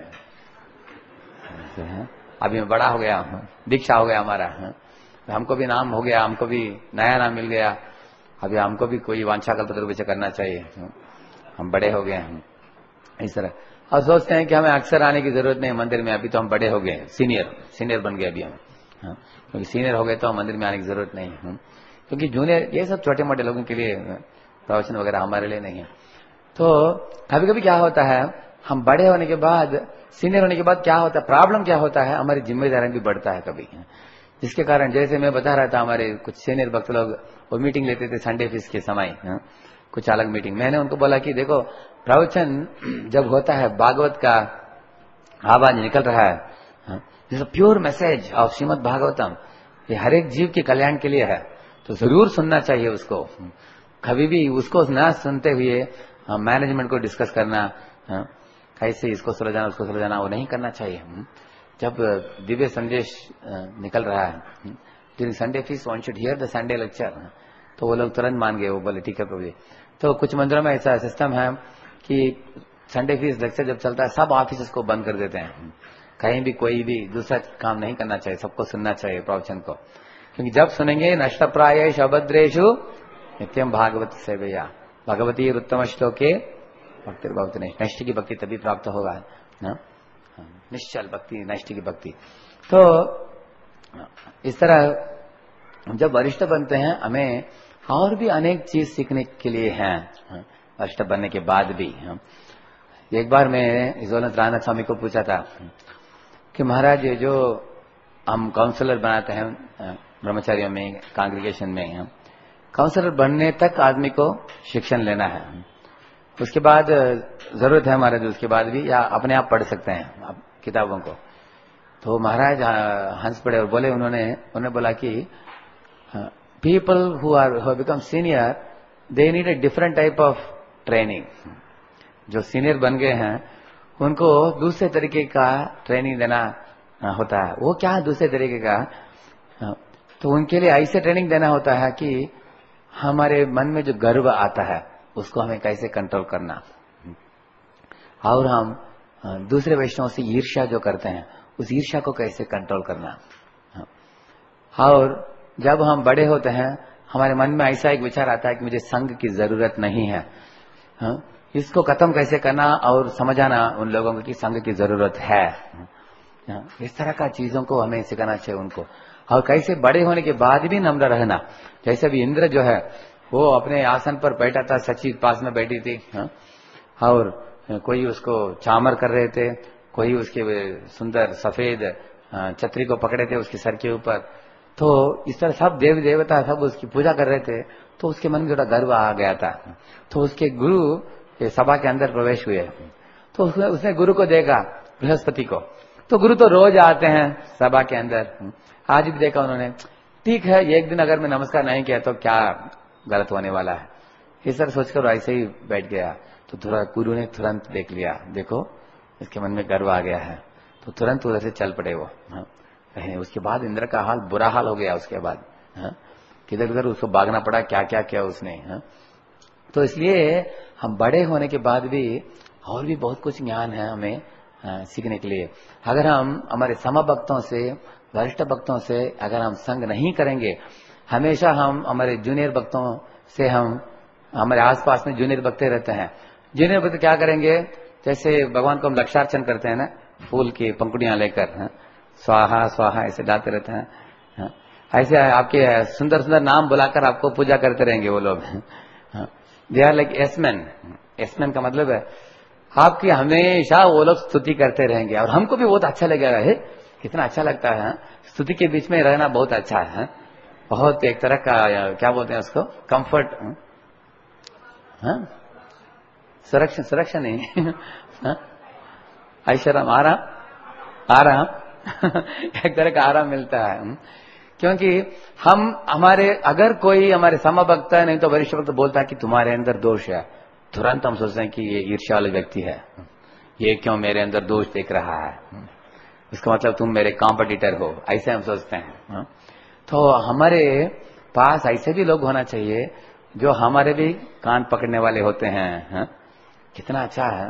हैं, अभी मैं बड़ा हो गया हूं, दीक्षा हो गया हमारा, हमको भी नाम हो गया, हमको भी नया नाम मिल गया, अभी हमको भी कोई वांछा कल्पतरु करना चाहिए, हम बड़े हो गए हैं इस तरह। और सोचते हैं कि हमें अक्सर आने की जरूरत नहीं मंदिर में, अभी तो हम बड़े हो गए, सीनियर बन गए अभी हम, क्योंकि सीनियर हो गए तो मंदिर में आने की जरूरत नहीं है, क्योंकि जूनियर ये सब छोटे मोटे लोगों के लिए प्रवचन वगैरह हमारे लिए नहीं है। तो कभी कभी क्या होता है, हम बड़े होने के बाद, सीनियर होने के बाद क्या होता है, प्रॉब्लम क्या होता है, हमारी जिम्मेदारी भी बढ़ता है कभी, जिसके कारण जैसे मैं बता रहा था, हमारे कुछ सीनियर भक्त लोग वो मीटिंग लेते थे संडे फीस के समय, कुछ अलग मीटिंग, मैंने उनको बोला कि देखो प्रवचन जब होता है, भागवत का आवाज निकल रहा है, this pure message of Shrimad Bhagavatam, ये हर एक जीव के कल्याण के लिए है, तो जरूर सुनना चाहिए उसको। कभी भी उसको ना सुनते हुए मैनेजमेंट को डिस्कस करना, कैसे इसको सुलझाना उसको सुलझाना, वो नहीं करना चाहिए। जब दिव्य संदेश निकल रहा है, during Sunday feast one should hear the Sunday lecture, तो वो लोग तुरंत मान गए, वो बोले ठीक है प्रभु। तो कुछ मंदिरों में ऐसा सिस्टम है कि संडे फीस लेक्चर जब चलता है सब ऑफिस को बंद कर देते हैं, कहीं भी कोई भी दूसरा काम नहीं करना चाहिए, सबको सुनना चाहिए प्रवचन को, क्योंकि जब सुनेंगे नष्ट प्रायेष अभद्रेषु नित्यम भागवत सेवया, भगवती उत्तम श्लोके भक्ति भक्त नष्ट की भक्ति तभी प्राप्त होगा ना, निश्चल भक्ति, नष्ट की भक्ति। तो इस तरह जब वरिष्ठ बनते हैं, हमें और भी अनेक चीज सीखने के लिए हैं वरिष्ठ बनने के बाद भी। एक बार मैं इजोलत राणा स्वामी को पूछा था कि महाराज ये जो हम काउंसलर बनाते हैं ब्रह्मचारियों में, कांग्रीगेशन में, काउंसलर बनने तक आदमी को शिक्षण लेना है, उसके बाद जरूरत है हमारे, उसके बाद भी या अपने आप पढ़ सकते हैं किताबों को। तो महाराज हंस पड़े और बोले, उन्होंने बोला कि people who become senior they need a different type of training. जो सीनियर बन गए हैं उनको दूसरे तरीके का ट्रेनिंग देना होता है। वो क्या है दूसरे तरीके का, तो उनके लिए ऐसे ट्रेनिंग देना होता है कि हमारे मन में जो गर्व आता है उसको हमें कैसे कंट्रोल करना, और हम दूसरे वैष्णव से ईर्ष्या जो करते हैं उस ईर्ष्या को कैसे कंट्रोल करना। और जब हम बड़े होते हैं हमारे मन में ऐसा एक विचार आता है कि मुझे संघ की जरूरत नहीं है, इसको खत्म कैसे करना और समझाना उन लोगों को कि संघ की जरूरत है। इस तरह का चीजों को हमें सिखाना चाहिए उनको, और कैसे बड़े होने के बाद भी नम्र रहना। जैसे भी इंद्र जो है वो अपने आसन पर बैठा था, सची पास में बैठी थी, और कोई उसको चामर कर रहे थे, कोई उसके सुंदर सफेद छतरी को पकड़े थे उसके सर के ऊपर। तो इस तरह सब देवी देवता सब उसकी पूजा कर रहे थे, तो उसके मन में थोड़ा गर्व आ गया था। तो उसके गुरु सभा के अंदर प्रवेश हुए, तो उसने गुरु को देखा, बृहस्पति को। तो गुरु तो रोज आते हैं सभा के अंदर, आज भी देखा उन्होंने, ठीक है एक दिन अगर मैं नमस्कार नहीं किया तो क्या गलत होने वाला है, इस तरह सोचकर ऐसे ही बैठ गया। तो थोड़ा गुरु ने तुरंत देख लिया, देखो इसके मन में गर्व आ गया है। तो तुरंत उधर से चल पड़े वो। उसके बाद इंद्र का हाल बुरा हाल हो गया। उसके बाद किधर उधर उसको भागना पड़ा, क्या क्या किया उसने। तो इसलिए हम बड़े होने के बाद भी और भी बहुत कुछ ज्ञान है हमें सीखने के लिए। अगर हम हमारे समभक्तों से, वरिष्ठ भक्तों से अगर हम संग नहीं करेंगे, हमेशा हम हमारे जूनियर भक्तों से, हम हमारे आसपास में जूनियर भक्त रहते हैं। जूनियर भक्त क्या करेंगे, जैसे भगवान को हम लक्षार्चन करते हैं ना, फूल की पंखुड़ियां लेकर स्वाहा स्वाहा ऐसे डालते रहते हैं। ऐसे आपके सुंदर सुंदर नाम बुलाकर आपको पूजा करते रहेंगे वो लोग। They are like एसमैन। एसमैन का मतलब है आपकी हमेशा वो लोग स्तुति करते रहेंगे, और हमको भी बहुत अच्छा लगेगा। है कितना अच्छा लगता है, स्तुति के बीच में रहना बहुत अच्छा है। बहुत एक तरह का क्या बोलते हैं उसको, कंफर्ट, सुरक्षा, सुरक्षा नहीं, ऐश्वर्य, आराम एक तरह का आराम मिलता है। क्योंकि हम हमारे, अगर कोई हमारे समभक्त है, नहीं तो वरिष्ठ भक्त बोलता है कि तुम्हारे अंदर दोष है, तुरंत हम सोचते हैं कि ये ईर्ष्या वाला व्यक्ति है, ये क्यों मेरे अंदर दोष देख रहा है, इसका मतलब तुम मेरे कॉम्पिटिटर हो, ऐसे हम सोचते हैं। तो हमारे पास ऐसे भी लोग होना चाहिए जो हमारे भी कान पकड़ने वाले होते हैं। कितना अच्छा है।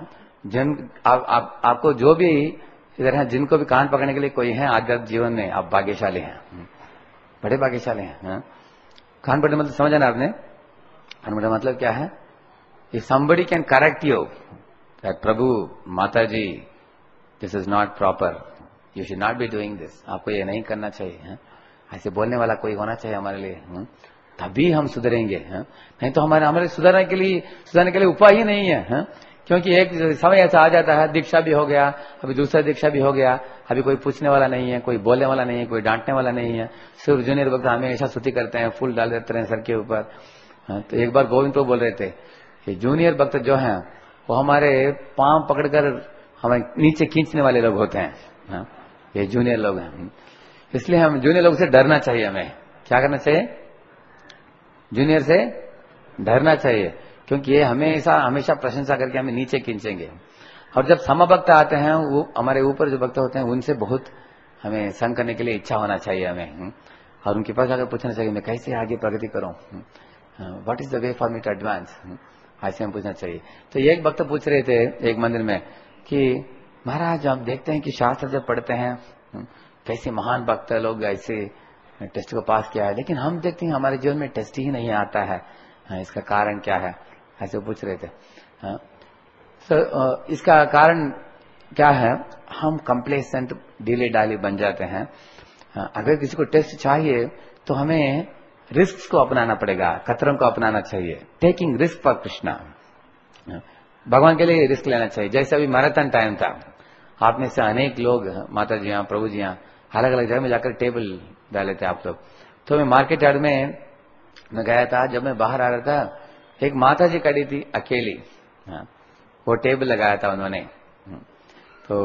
आपको जो भी इधर है, जिनको भी कान पकड़ने के लिए कोई है आध्यात्मिक जीवन में, आप भाग्यशाली हैं, बड़े भाग्यशाली हैं। कान पकड़ने मतलब समझा ना आपने? कान पकड़ने मतलब क्या है? If somebody can correct you that प्रभु, माता जी, this is not proper, you should not be doing this, आपको ये नहीं करना चाहिए, ऐसे बोलने वाला कोई होना चाहिए हमारे लिए, तभी हम सुधरेंगे। नहीं तो हमारे सुधरने के लिए उपाय ही नहीं है। क्योंकि एक समय ऐसा आ जाता है, दीक्षा भी हो गया, अभी दूसरा दीक्षा भी हो गया, अभी कोई पूछने वाला नहीं है, कोई बोलने वाला नहीं है, कोई डांटने वाला नहीं है, सिर्फ जूनियर भक्त हमेशा स्तुति करते हैं, फूल डाल देते हैं सर के ऊपर। तो एक बार गोविंद तो बोल रहे थे, ये जूनियर भक्त जो हैं वो हमारे पांव पकड़कर हमें नीचे खींचने वाले लोग होते हैं। ये जूनियर लोग हैं, इसलिए हम जूनियर लोग से डरना चाहिए। हमें क्या करना चाहिए? जूनियर से डरना चाहिए, क्योंकि ये हमेशा प्रशंसा करके हमें नीचे खींचेंगे। और जब समभक्त आते हैं, वो हमारे ऊपर जो भक्त होते हैं, उनसे बहुत हमें संग करने के लिए इच्छा होना चाहिए हमें, और उनके पास जाकर पूछना चाहिए मैं कैसे आगे प्रगति करूं, what is the way for me to advance, ऐसे हम पूछना चाहिए। तो एक भक्त पूछ रहे थे एक मंदिर में कि महाराज, हम देखते हैं कि शास्त्र जब पढ़ते हैं कैसे महान भक्त लोग ऐसे टेस्ट को पास किया है, लेकिन हम देखते हैं हमारे जीवन में टेस्ट ही नहीं आता है, इसका कारण क्या है, ऐसे पूछ रहे थे। तो इसका कारण क्या है? हम कंप्लेसेंट, डीले डाली बन जाते हैं। अगर किसी को टेस्ट चाहिए तो हमें रिस्क को अपनाना पड़ेगा, खतरों को अपनाना चाहिए। टेकिंग रिस्क फॉर कृष्णा, भगवान के लिए रिस्क लेना चाहिए। जैसे अभी मैराथन टाइम था, आप में से अनेक लोग, माता जी यहाँ, प्रभु जी यहाँ, अलग अलग जगह में जाकर टेबल डाले थे आप लोग। तो मैं मार्केट यार्ड में मैं गया था, जब मैं बाहर आ रहा था, एक माता जी खड़ी थी अकेली, वो टेबल लगाया था उन्होंने। तो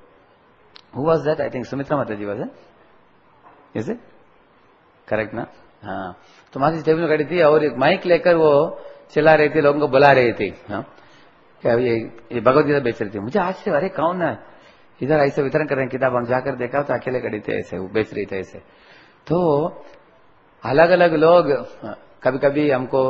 who was that? I think Sumitra Mata ji was is it correct ना? हाँ, तो माता जी टेबल में खड़ी थी और एक माइक लेकर वो चिल्ला रही थी, लोगों को बुला रही थी। क्या ये भगवत गीता बेच रही थी। मुझे आज से, अरे कौन है इधर ऐसे वितरण कर रहे हैं किताब, हम जाकर देखा तो अकेले खड़ी थे ऐसे, वो बेच रही थे ऐसे। तो अलग अलग लोग कभी कभी हमको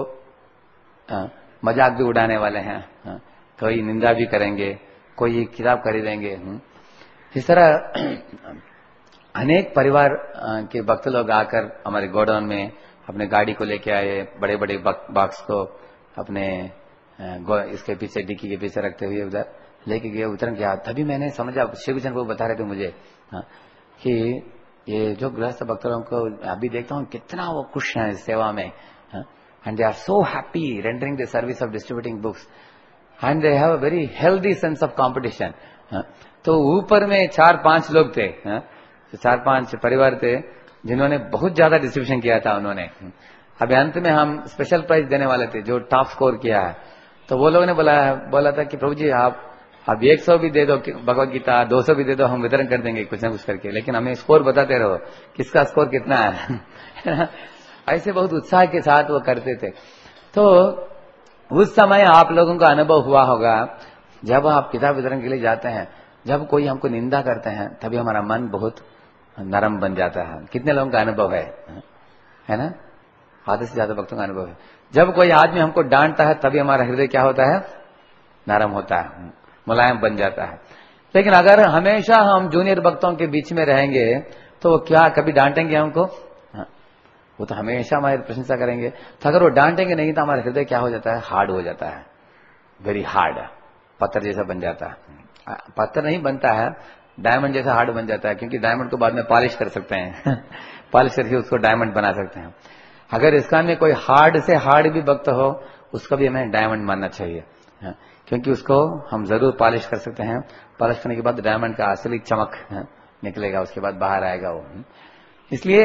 मजाक भी उड़ाने वाले हैं, कोई निंदा भी करेंगे, कोई किताब खरीदेंगे। इस तरह अनेक परिवार के भक्त लोग आकर हमारे गोडाउन में अपने गाड़ी को लेके आए, बड़े बड़े बॉक्स को अपने इसके पीछे, डिक्की के पीछे रखते हुए उधर लेके गए, वितरण किया। तभी मैंने समझा, शिवचंद्र वो बता रहे थे मुझे कि ये जो गृहस्थ भक्त लोगों को अभी देखता हूँ कितना वो खुश हैं इस सेवा में, and they are so happy rendering the service of distributing books, and they have a very healthy sense of competition. तो ऊपर में 4-5 लोग थे, 4-5 परिवार थे जिन्होंने बहुत ज्यादा डिस्ट्रीब्यूशन किया था उन्होंने। अभी अंत में हम स्पेशल प्राइज देने वाले थे जो टॉप स्कोर किया है। तो वो लोगों ने बोला था कि प्रभु जी आप 100 भी दे दो भगवत गीता, 200 भी दे दो, हम वितरण कर देंगे कुछ ना कुछ करके, लेकिन हमें स्कोर बताते रहो किसका स्कोर कितना है। ऐसे बहुत उत्साह के साथ वो करते थे। तो उस समय आप लोगों का अनुभव हुआ होगा, जब आप किताब वितरण के लिए जाते हैं, जब कोई हमको निंदा करते हैं तभी हमारा मन बहुत नरम बन जाता है। कितने लोगों का अनुभव है ना? आधे से ज्यादा भक्तों का अनुभव है। जब कोई आदमी हमको डांटता है तभी हमारा हृदय क्या होता है? नरम होता है, मुलायम बन जाता है। लेकिन अगर हमेशा हम जूनियर भक्तों के बीच में रहेंगे तो वो क्या कभी डांटेंगे हमको? वो तो हमेशा हमारी प्रशंसा करेंगे। तो अगर वो डांटेंगे नहीं तो हमारा हृदय क्या हो जाता है? हार्ड हो जाता है, वेरी हार्ड, पत्थर जैसा बन जाता है। पत्थर नहीं बनता है, डायमंड जैसा हार्ड बन जाता है, क्योंकि डायमंड को बाद में पॉलिश कर सकते हैं पॉलिश करके उसको डायमंड बना सकते हैं। अगर इसका में कोई हार्ड से हार्ड भी भक्त हो उसका भी हमें डायमंड मानना चाहिए, क्योंकि उसको हम जरूर पॉलिश कर सकते हैं। पॉलिश करने के बाद डायमंड का असली चमक निकलेगा, उसके बाद बाहर आएगा वो। इसलिए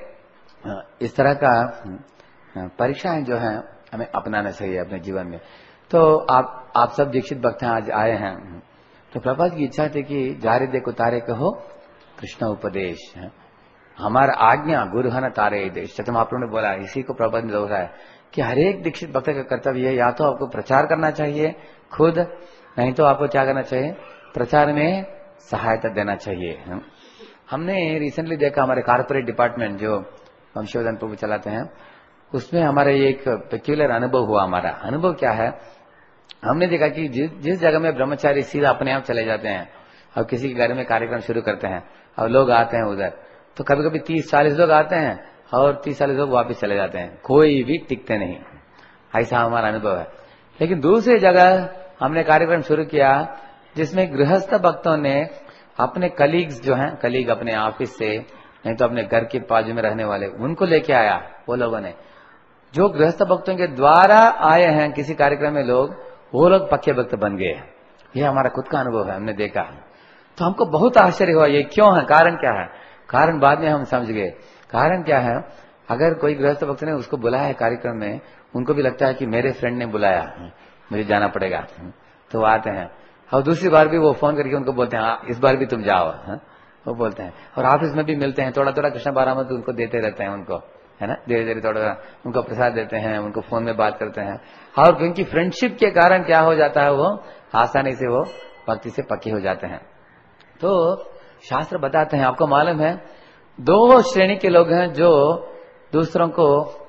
इस तरह का परीक्षाएं जो है हमें अपनाना चाहिए अपने जीवन में। तो आप सब दीक्षित भक्त आज आए हैं, तो प्रभुपाद की इच्छा थी कि जारी दे को तारे कहो कृष्ण उपदेश, हमारा आज्ञा गुरु है न तारे देश। चतुर्थ महाप्रभु ने बोला, इसी को प्रभुपाद ने दोहराया कि हर एक दीक्षित भक्त का कर्तव्य है, या तो आपको प्रचार करना चाहिए खुद, नहीं तो आपको क्या करना चाहिए? प्रचार में सहायता देना चाहिए। हमने रिसेंटली देखा हमारे कॉर्पोरेट डिपार्टमेंट जो हम शिवदान प्रभु चलाते हैं, उसमें हमारा एक पेक्यूलर अनुभव हुआ। हमारा अनुभव क्या है? हमने देखा कि जिस जगह में ब्रह्मचारी सीधा अपने आप चले जाते हैं और किसी के घर में कार्यक्रम शुरू करते हैं और लोग आते हैं उधर, तो कभी कभी 30-40 लोग आते हैं और 30-40 लोग वापस चले जाते हैं, कोई भी टिकते नहीं। ऐसा हमारा अनुभव है। लेकिन दूसरी जगह हमने कार्यक्रम शुरू किया जिसमें गृहस्थ भक्तों ने अपने कलीग्स जो हैं, कलीग अपने ऑफिस से, नहीं तो अपने घर के बाजू में रहने वाले, उनको लेके आया। वो लोगों ने जो गृहस्थ भक्तों के द्वारा आए हैं किसी कार्यक्रम में लोग, वो लोग पक्के भक्त बन गए। ये हमारा खुद का अनुभव है, हमने देखा। तो हमको बहुत आश्चर्य हुआ, ये क्यों है, कारण क्या है? कारण बाद में हम समझ गए। कारण क्या है? अगर कोई गृहस्थ भक्त ने उसको बुलाया है कार्यक्रम में, उनको भी लगता है कि मेरे फ्रेंड ने बुलाया, मुझे जाना पड़ेगा, तो वो आते हैं। और दूसरी बार भी वो फोन करके उनको बोलते हैं इस बार भी तुम जाओ, वो बोलते हैं। और ऑफिस में भी मिलते हैं, थोड़ा थोड़ा कृष्ण बारामत उनको देते रहते हैं उनको, है ना, धीरे धीरे थोड़ा उनको प्रसाद देते हैं, उनको फोन में बात करते हैं। और क्योंकि फ्रेंडशिप के कारण क्या हो जाता है, वो आसानी से वो भक्ति से पक्के हो जाते हैं। तो शास्त्र बताते हैं, आपको मालूम है 2 श्रेणी के लोग हैं जो दूसरों को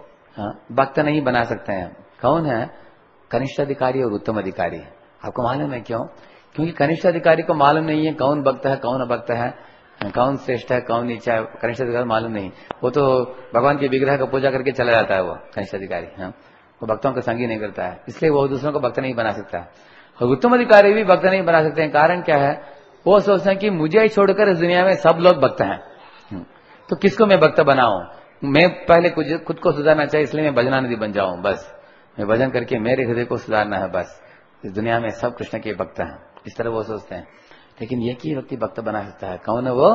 भक्त नहीं बना सकते हैं। कौन है? कनिष्ठ अधिकारी और उत्तम अधिकारी। आपको मालूम है क्यों? क्योंकि कनिष्ठ अधिकारी को मालूम नहीं है कौन भक्त है, कौन अभक्त है, कौन श्रेष्ठ है, कौन नीचा है। कनिष्ठ अधिकारी मालूम नहीं, वो तो भगवान की विग्रह का पूजा करके चला जाता है वो कनिष्ठ अधिकारी। वो भक्तों का संग ही नहीं करता है, इसलिए वो दूसरों को भक्त नहीं बना सकता। और उत्तम अधिकारी भी भक्त नहीं बना सकते हैं। कारण क्या है? वो सोचते हैं कि मुझे ही छोड़कर इस दुनिया में सब लोग भक्त हैं, तो किसको मैं भक्त बनाऊं? मैं पहले खुद को सुधारना चाहिए, इसलिए मैं भजनानिधि बन जाऊं। बस मैं भजन करके मेरे हृदय को सुधारना है, बस इस दुनिया में सब कृष्ण के भक्त हैं, इस तरह वो सोचते हैं। लेकिन एक ही व्यक्ति भक्त बना सकता है। कौन है वो?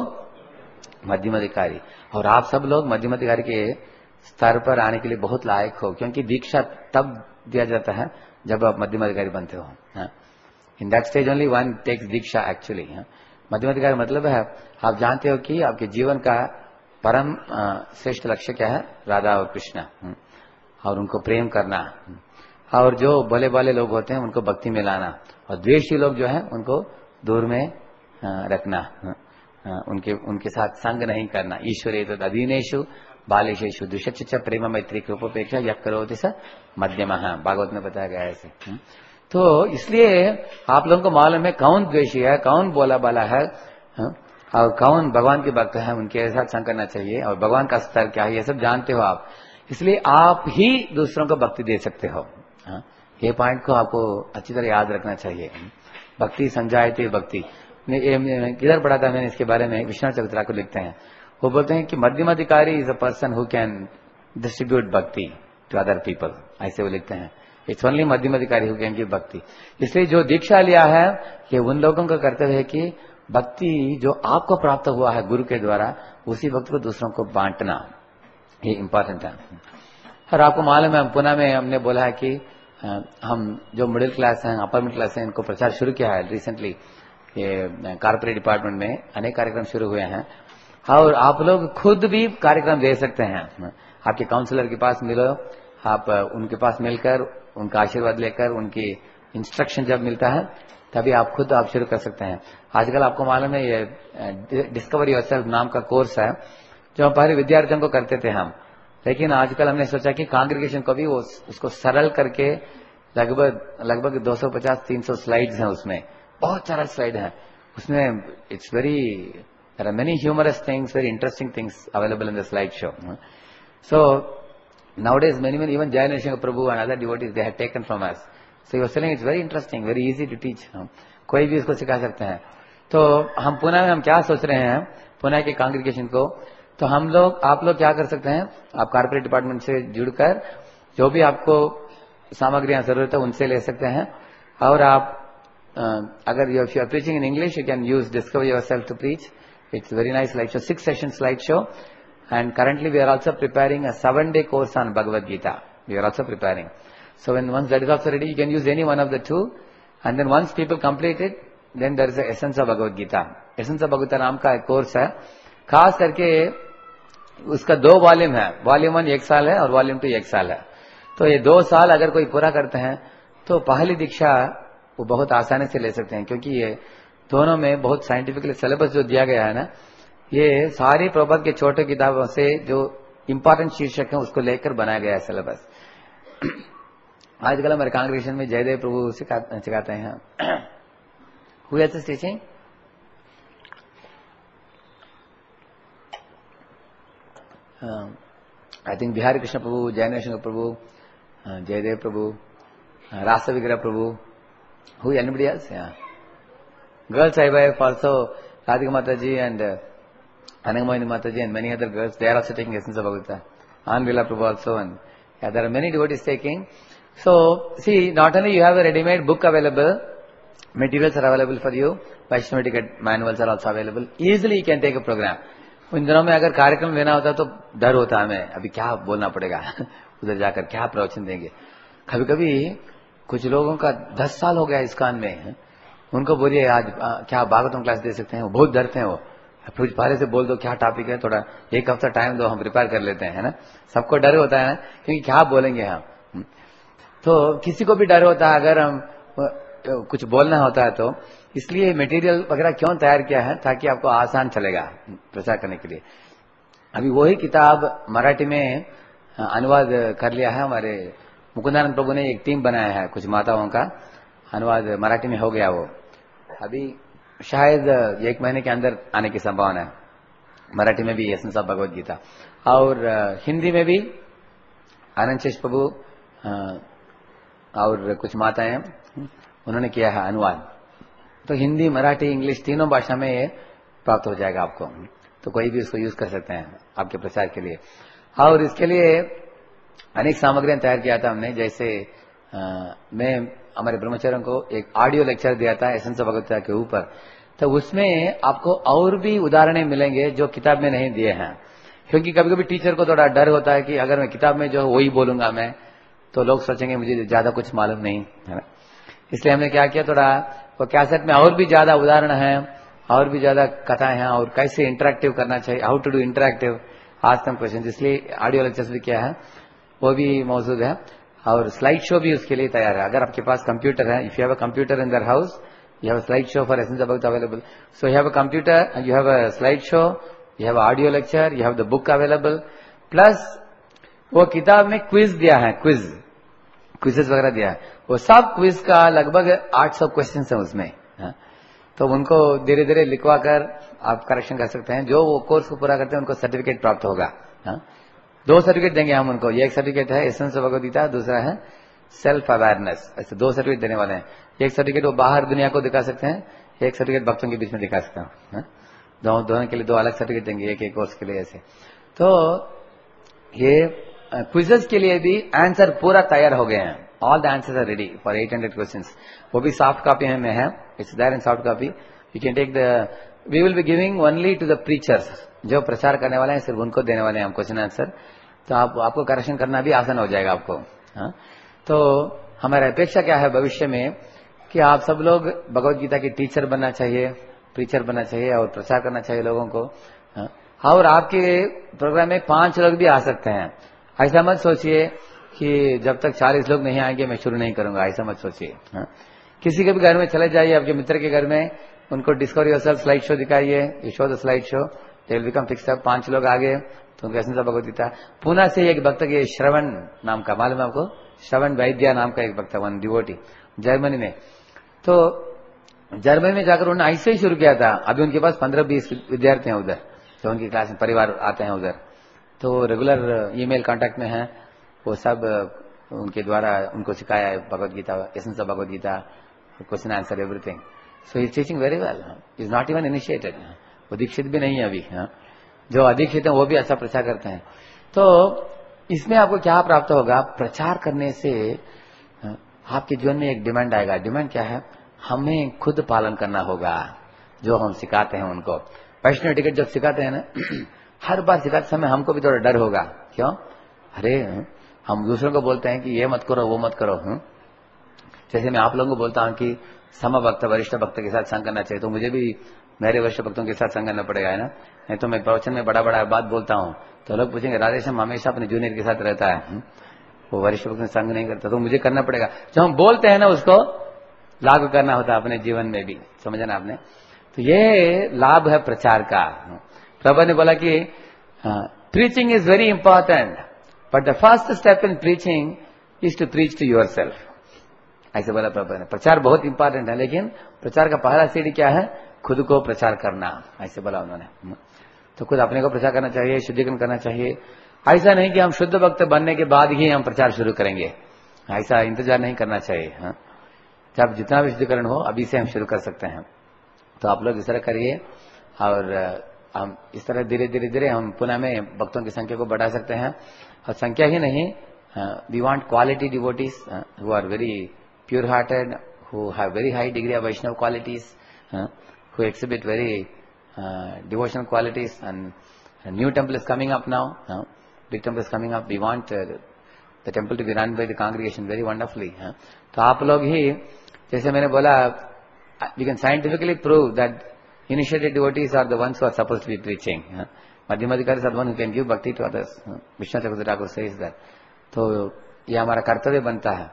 मध्यम अधिकारी। और आप सब लोग मध्यम अधिकारी के स्तर पर आने के लिए बहुत लायक हो, क्योंकि दीक्षा तब दिया जाता है जब आप मध्यम अधिकारी बनते हो। In that stage only one takes diksha actually. मध्यम अधिकारी मतलब है, आप जानते हो कि आपके जीवन का परम श्रेष्ठ लक्ष्य क्या है? राधा और कृष्ण, और उनको प्रेम करना। और जो भले भले लोग होते हैं उनको भक्ति में लाना, और द्वेषी लोग जो है उनको दूर में रखना, उनके साथ संग नहीं करना। ईश्वरे तो अधीनेशु बालेशेषु दुष्ट प्रेम मैत्री कृपोपेक्षा यह करोति स मध्यम, भागवत में बताया गया है ऐसे। तो इसलिए आप लोगों को मालूम है कौन द्वेषी है, कौन बोला बाला है, और कौन भगवान के भक्त है, उनके साथ संग करना चाहिए, और भगवान का स्तर क्या है, ये सब जानते हो आप। इसलिए आप ही दूसरों को भक्ति दे सकते हो। ये पॉइंट को आपको अच्छी तरह याद रखना चाहिए। भक्ति संजायते भक्ति। किधर पढ़ा था मैंने इसके बारे में? विश्वनाथ चरित्रा को लिखते हैं, वो बोलते हैं कि मध्यम अधिकारी is a person who can distribute bhakti to other people, ऐसे वो लिखते हैं। इट्स ओनली मध्यम अधिकारी हु कैन गिव भक्ति। इसलिए जो दीक्षा लिया है कि उन लोगों का कर्तव्य है कि भक्ति जो आपको प्राप्त हुआ है गुरु के द्वारा, उसी भक्त को दूसरों को बांटना, ये इंपॉर्टेंट है। और आपको मालूम है पुणे में हमने बोला है कि हम जो मिडिल क्लास हैं, अपर मिडिल क्लास हैं, इनको प्रचार शुरू किया है रिसेंटली। ये कॉर्पोरेट डिपार्टमेंट में अनेक कार्यक्रम शुरू हुए हैं, और आप लोग खुद भी कार्यक्रम दे सकते हैं। आपके काउंसलर के पास मिलो, आप उनके पास मिलकर उनका आशीर्वाद लेकर, उनकी इंस्ट्रक्शन जब मिलता है तभी आप खुद आप शुरू कर सकते हैं। आजकल आपको मालूम है ये डिस्कवर योरसेल्फ नाम का कोर्स है जो हम पहले विद्यार्थियों को करते थे हम, लेकिन आजकल हमने सोचा कि कांग्रेगेशन को भी वो उसको सरल करके लगभग 250-300 स्लाइड्स हैं उसमें, बहुत सारा स्लाइड है उसमें। It's very there are many humorous things, very interesting things available in the slide show. So nowadays many even Jayaneshwar Prabhu and other devotees they have taken from us. So he was telling it's very interesting, very easy to teach. कोई भी इसको सिखा सकते हैं. तो हम पुणे में हम क्या सोच रहे हैं, पुणे के कांग्रेगेशन को, तो हम लोग आप लोग क्या कर सकते हैं, आप कॉर्पोरेट डिपार्टमेंट से जुड़कर जो भी आपको सामग्रियां जरूरत है उनसे ले सकते हैं. और आप अगर you are preaching in English you can use discover yourself to preach. It's very nice slide show, 6 session slide show. And currently we are also preparing a 7-day course on Bhagavad Gita. We are also preparing. So once that is also ready, you can use any one of the two. And then once people complete it, then there is a Essence of Bhagavad Gita. Essence of Bhagavad Gita नाम का एक course है. खास करके उसका 2 volume है. Volume 1 1 साल है और वॉल्यूम 2 1 साल है. तो ये 2 साल अगर कोई पूरा करते हैं तो पहली दीक्षा वो बहुत आसानी से ले सकते हैं, क्योंकि ये दोनों में बहुत साइंटिफिकली सिलेबस जो दिया गया है ना, ये सारी प्रबंध के छोटे किताबों से जो इंपॉर्टेंट शीर्षक है उसको लेकर बनाया गया है सिलेबस. आजकल हमारे कांग्रेगेशन में जयदेव प्रभु सिखाते हैं. Who is this teaching? I think Bihari Krishna Prabhu, Jayaneshwar Prabhu, Jaidev Prabhu, Ras Vigraha Prabhu. Who anybody else? Girls I wife also, Radhika Mata ji and Anangamoyini Mataji and many other girls, they are also taking Essence of Bhagavad Gita. Anvila Prabhu also, and there are many devotees taking. So, see, not only you have a ready-made book available, materials are available for you, Vaishnava ticket manuals are also available. Easily you can take a program. इन दिनों में अगर कार्यक्रम लेना होता तो डर होता है हमें, अभी क्या बोलना पड़ेगा, उधर जाकर क्या प्रवचन देंगे. कभी कभी कुछ लोगों का 10 साल हो गया इस कान में, उनको बोलिए आज क्या भागवतम क्लास दे सकते हैं, वो बहुत डरते हैं. वो फिर पहले से बोल दो क्या टॉपिक है, थोड़ा 1 हफ्ता टाइम दो, हम प्रिपेयर कर लेते हैं, है ना. सबको डर होता है ना, क्योंकि क्या बोलेंगे हम. तो किसी को भी डर होता है अगर हम कुछ बोलना होता है, तो इसलिए मटेरियल वगैरह क्यों तैयार किया है, ताकि आपको आसान चलेगा प्रचार करने के लिए. अभी वही किताब मराठी में अनुवाद कर लिया है हमारे मुकुंदानंद प्रभु ने. एक टीम बनाया है, कुछ माताओं का अनुवाद मराठी में हो गया. वो अभी शायद 1 महीने के अंदर आने की संभावना है. मराठी में भी एसेंस ऑफ भगवद गीता, और हिंदी में भी आनंद शेष प्रभु और कुछ माताएं उन्होंने किया है अनुवाद. तो हिंदी, मराठी, इंग्लिश तीनों भाषा में ये प्राप्त हो जाएगा आपको. तो कोई भी उसको यूज कर सकते हैं आपके प्रचार के लिए. और इसके लिए अनेक सामग्रियां तैयार किया था हमने. जैसे मैं हमारे ब्रह्मचारियों को एक ऑडियो लेक्चर दिया था एसेंस ऑफ भगवद गीता के ऊपर. तो उसमें आपको और भी उदाहरण मिलेंगे जो किताब में नहीं दिए हैं, क्योंकि कभी कभी टीचर को थोड़ा डर होता है कि अगर मैं किताब में जो वही बोलूंगा मैं, तो लोग सोचेंगे मुझे ज्यादा कुछ मालूम नहीं है ना. इसलिए हमने क्या किया, थोड़ा वो कैसेट में और भी ज्यादा उदाहरण है, और भी ज्यादा कथाएं हैं, और कैसे इंटरेक्टिव करना चाहिए, how to do interactive, ask them question. इसलिए ऑडियो लेक्चर्स भी किया है, वो भी मौजूद है. और स्लाइड शो भी उसके लिए तैयार है. अगर आपके पास कंप्यूटर है, if you have a computer in their house, you have a slide show for Essence of Bhagavad available. So you have a computer and you have a slide show, you have audio lecture, you have the book available. Plus वो किताब में quiz दिया है, quizzes वगैरह दिया है. वो सब क्विज का लगभग 800 क्वेश्चन है उसमें. तो उनको धीरे धीरे लिखवा कर आप करेक्शन कर सकते हैं. जो वो कोर्स को पूरा करते हैं उनको सर्टिफिकेट प्राप्त होगा. 2 सर्टिफिकेट देंगे हम उनको. एक सर्टिफिकेट है एसेंस ऑफ भगवद गीता, दूसरा है सेल्फ अवेयरनेस. ऐसे 2 सर्टिफिकेट देने वाले हैं. एक सर्टिफिकेट वो बाहर दुनिया को दिखा सकते हैं, एक सर्टिफिकेट भक्तों के बीच में दिखा सकते हैं. दोनों के लिए 2 अलग सर्टिफिकेट देंगे, एक कोर्स के लिए ऐसे. तो ये क्विजेस के लिए भी आंसर पूरा तैयार हो गए हैं. All the answers are ready for 800 questions. वो भी सॉफ्ट कॉपी में है, it's there in soft copy. You can take the, we will be giving only to the preachers, जो प्रचार करने वाले हैं सिर्फ उनको देने वाले हैं हम क्वेश्चन आंसर. तो आपको करेक्शन करना भी आसान हो जाएगा आपको. तो हमारा अपेक्षा क्या है भविष्य में, कि आप सब लोग भगवद गीता की टीचर बनना चाहिए, प्रीचर बनना चाहिए, और प्रचार करना चाहिए लोगों को. और आपके प्रोग्राम में 5 लोग भी आ सकते हैं. ऐसा मत सोचिए कि जब तक 40 लोग नहीं आएंगे मैं शुरू नहीं करूंगा, ऐसा मत सोचिए. किसी के भी घर में चले जाइए, आपके मित्र के घर में, उनको डिस्कवर योरसेल्फ स्लाइड शो दिखाइए, you show the slide show, they will become fixed up. 5 लोग आ गए तो उनको ऐसा भगवत गीता। पुणे से एक भक्त के श्रवण नाम का, मालूम है आपको, श्रवण वैद्या नाम का एक भक्त, वन डिवोटी, जर्मनी में। तो जर्मनी में जाकर उन्होंने ऐसे ही शुरू किया था। अभी उनके पास 15-20 विद्यार्थी हैं उधर, जो उनकी क्लास में परिवार आते हैं उधर, तो रेगुलर ईमेल कांटेक्ट में हैं। वो सब उनके द्वारा उनको सिखाया है Bhagavad Gita, essence of Bhagavad Gita, question answer everything. So he is teaching very well, is not even initiated, वो दीक्षित भी नहीं है अभी। जो अदीक्षित है वो भी अच्छा प्रचार करते हैं। तो इसमें आपको क्या प्राप्त होगा? प्रचार करने से आपके जीवन में एक डिमांड आएगा। डिमांड क्या है? हमें खुद पालन करना होगा जो हम सिखाते हैं उनको। वैष्णव टिकट जब सिखाते हैं ना, हर बार सिखाते समय हमको भी थोड़ा डर होगा। क्यों? अरे हम दूसरों को बोलते हैं कि ये मत करो वो मत करो। जैसे मैं आप लोगों को बोलता हूं कि समभक्त वरिष्ठ भक्त के साथ संग करना चाहिए, तो मुझे भी मेरे वरिष्ठ भक्तों के साथ संग करना पड़ेगा, है ना। नहीं तो मैं प्रवचन में बड़ा बड़ा बात बोलता हूं तो लोग पूछेंगे राधेश्याम हमेशा अपने जूनियर के साथ रहता है, वो वरिष्ठ भक्त में संग नहीं करता, तो मुझे करना पड़ेगा। जो हम बोलते हैं ना उसको लागू करना होता है अपने जीवन में भी, समझना आपने। तो ये लाभ है प्रचार का। प्रभु ने बोला कि preaching is very important, but the first step in preaching is to preach to yourself, ऐसे बोला प्रभु ने। प्रचार बहुत इंपॉर्टेंट है, लेकिन प्रचार का पहला सीढ़ी क्या है? खुद को प्रचार करना, ऐसे बोला उन्होंने। तो खुद अपने को प्रचार करना चाहिए, शुद्धिकरण करना चाहिए। ऐसा नहीं कि हम शुद्ध भक्त बनने के बाद ही हम प्रचार शुरू करेंगे, ऐसा इंतजार नहीं करना चाहिए। जब जितना भी शुद्धिकरण हो अभी से हम शुरू कर सकते हैं। तो आप लोग इस तरह करिए, और हम इस तरह धीरे धीरे धीरे हम पुणे में भक्तों की संख्या को बढ़ा सकते हैं। और संख्या ही नहीं, we want quality devotees who are very pure hearted, who have very high degree of Vaishnava qualities, who exhibit very devotional qualities. And a new temple is coming up now, big temple is coming up. We want the temple to be run by the congregation very wonderfully. तो आप लोग ही, जैसे मैंने बोला, we can scientifically prove that initiated devotees are the ones who are supposed to be preaching. Madhyamadikari is the one who can give bhakti to others. Vishnu Chakravarti Thakur says that. तो ये हमारा कर्तव्य बनता है।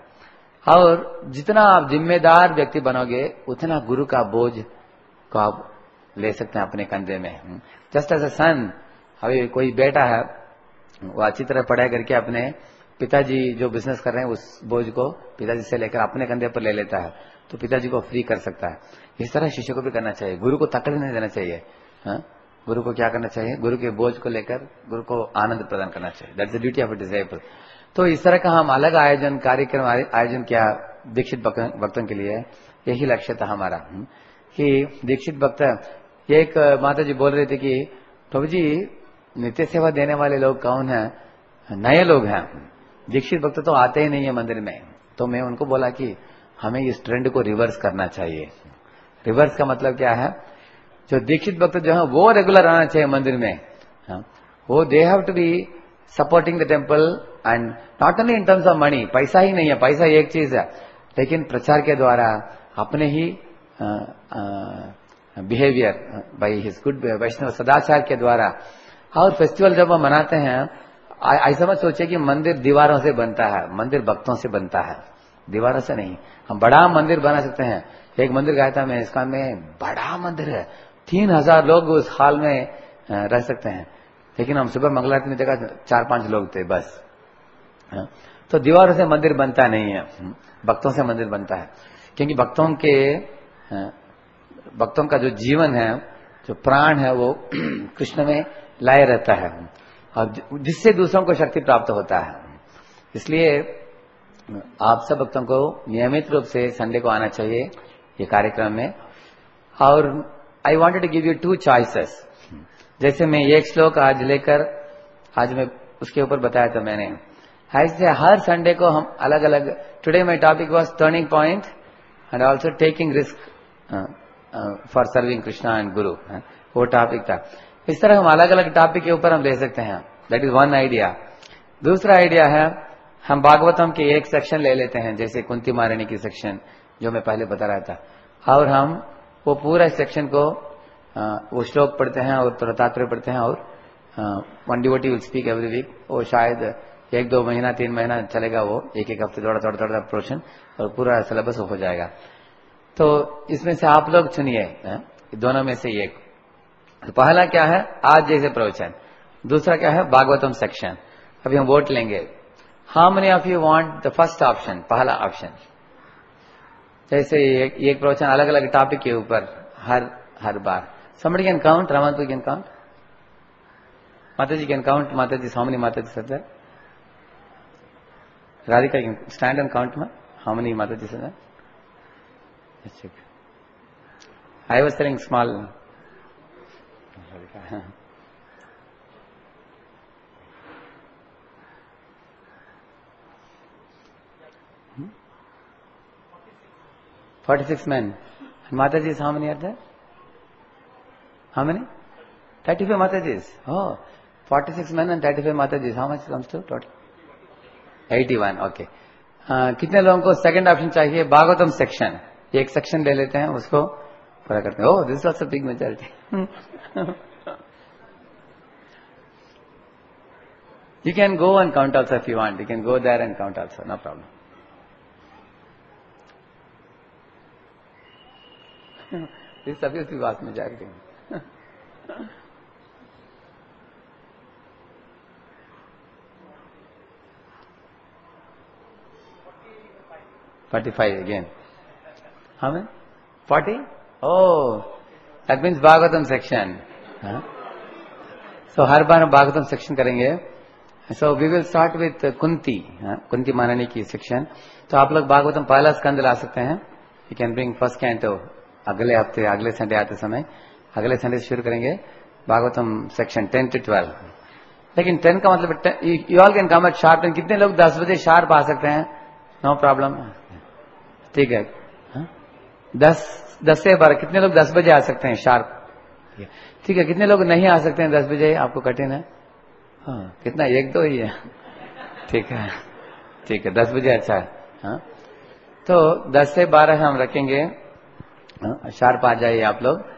और जितना आप जिम्मेदार व्यक्ति बनोगे उतना गुरु का बोझ को आप ले सकते हैं अपने कंधे में। जस्ट एज अ सन, अभी कोई बेटा है, वो अच्छी तरह पढ़ाई करके अपने पिताजी जो बिजनेस कर रहे हैं उस बोझ को पिताजी से लेकर अपने कंधे पर ले लेता है, तो पिताजी को फ्री कर सकता है। इस तरह शिष्य को भी करना चाहिए, गुरु को तकड़ नहीं देना चाहिए। गुरु को क्या करना चाहिए? गुरु के बोझ को लेकर गुरु को आनंद प्रदान करना चाहिए। That's the duty of a disciple. तो इस तरह का हम अलग आयोजन, कार्यक्रम आयोजन किया दीक्षित भक्तों के लिए। यही लक्ष्य था हमारा कि दीक्षित भक्त। एक माता जी बोल रहे थे कि प्रभु जी नित्य सेवा देने वाले लोग कौन है? नए लोग हैं, दीक्षित भक्त तो आते ही नहीं है मंदिर में। तो मैं उनको बोला कि हमें इस ट्रेंड को रिवर्स करना चाहिए। रिवर्स का मतलब क्या है? जो दीक्षित भक्त जो है वो रेगुलर आना चाहिए मंदिर में। वो they have to be supporting the temple, and not only in terms of money. पैसा ही नहीं है, पैसा एक चीज है, लेकिन प्रचार के द्वारा अपने ही behaviour by his good Vaishnava सदाचार के द्वारा। और फेस्टिवल जब हम मनाते हैं, ऐसा मत सोचे कि मंदिर दीवारों से बनता है, मंदिर भक्तों से बनता है, दीवारों से नहीं। हम बड़ा मंदिर बना सकते हैं। एक मंदिर गया था मैं, इसका में बड़ा मंदिर है, 3000 लोग उस हॉल में रह सकते हैं, लेकिन हम सुबह मंगल आरती में देखा 4-5 लोग थे बस। तो दीवारों से मंदिर बनता नहीं है, भक्तों से मंदिर बनता है। क्योंकि भक्तों का जो जीवन है, जो प्राण है, वो कृष्ण में लाए रहता है, और जिससे दूसरों को शक्ति प्राप्त होता है। इसलिए आप सब भक्तों को नियमित रूप से संडे को आना चाहिए ये कार्यक्रम में। और I wanted to give you 2 choices. जैसे मैं एक श्लोक आज लेकर, आज मैं उसके ऊपर बताया था मैंने, ऐसे हर संडे को हम अलग अलग। Today my topic was turning point and also taking risk for serving Krishna and guru, वो टॉपिक था। इस तरह हम अलग अलग टॉपिक के ऊपर हम ले सकते हैं। That is one idea. दूसरा आइडिया है, हम भागवतम के एक सेक्शन ले लेते हैं, जैसे कुंती महारानी की सेक्शन जो मैं पहले बता रहा था, और हम वो पूरा सेक्शन को वो श्लोक पढ़ते हैं और तात्पर्य पढ़ते हैं, और one devotee will speak every week. वो शायद 1-2 महीना 3 महीना चलेगा, वो एक हफ्ते थोड़ा पोर्शन, और पूरा सिलेबस हो जाएगा। तो इसमें से आप लोग चुनिए, दोनों में से एक। तो पहला क्या है, आज जैसे प्रवचन। दूसरा क्या है, भागवतम सेक्शन। अभी हम वोट लेंगे। How many of you want the first option, पहला ऑप्शन। जैसे एक प्रवचन अलग अलग टॉपिक के ऊपर हर बार। somebody can count, Ramantu can count, Mataji can count, Mataji, how many Mataji are there? Radhika can stand and count, ma? How many Mataji are there? Let's check. I was telling small. Radhika. 46 men. And Matajis, how many are there? How many? 35 Matajis. Oh, 46 men and 35 Matajis. How much comes to total? 81. Okay. कितने लोगों को second option चाहिए, Bhagavatam section? एक section ले लेते हैं, उसको पूरा करते हैं। Oh, this is also big majority. You can go and count also if you want. You can go there and count also, no problem. ये सभी उसकी बात में जाकर देंगे। $45 again. How many? 40? Oh, that means Bhagavatam section. Huh? So हर बार हम भागवतम सेक्शन करेंगे। So we will start with Kunti, Kunti Maharani की सेक्शन। तो आप लोग भागवतम पहला स्कंद ला सकते हैं। You can bring first canto अगले हफ्ते, अगले संडे आते समय, अगले संडे से शुरू करेंगे भागवतम सेक्शन 10 to 12। लेकिन 10 का मतलब you all can come at sharp 10। कितने लोग 10 बजे शार्प आ सकते हैं? नो प्रॉब्लम, ठीक है। 10 से 12 कितने लोग 10 बजे आ सकते हैं शार्प? ठीक है। कितने लोग नहीं आ सकते हैं 10 बजे? आपको कठिन है? हाँ, कितना, 1-2 ही है? ठीक है, ठीक है, 10 बजे अच्छा है। हाँ, तो 10 से 12 हम रखेंगे। शार्प आ जाइए आप लोग।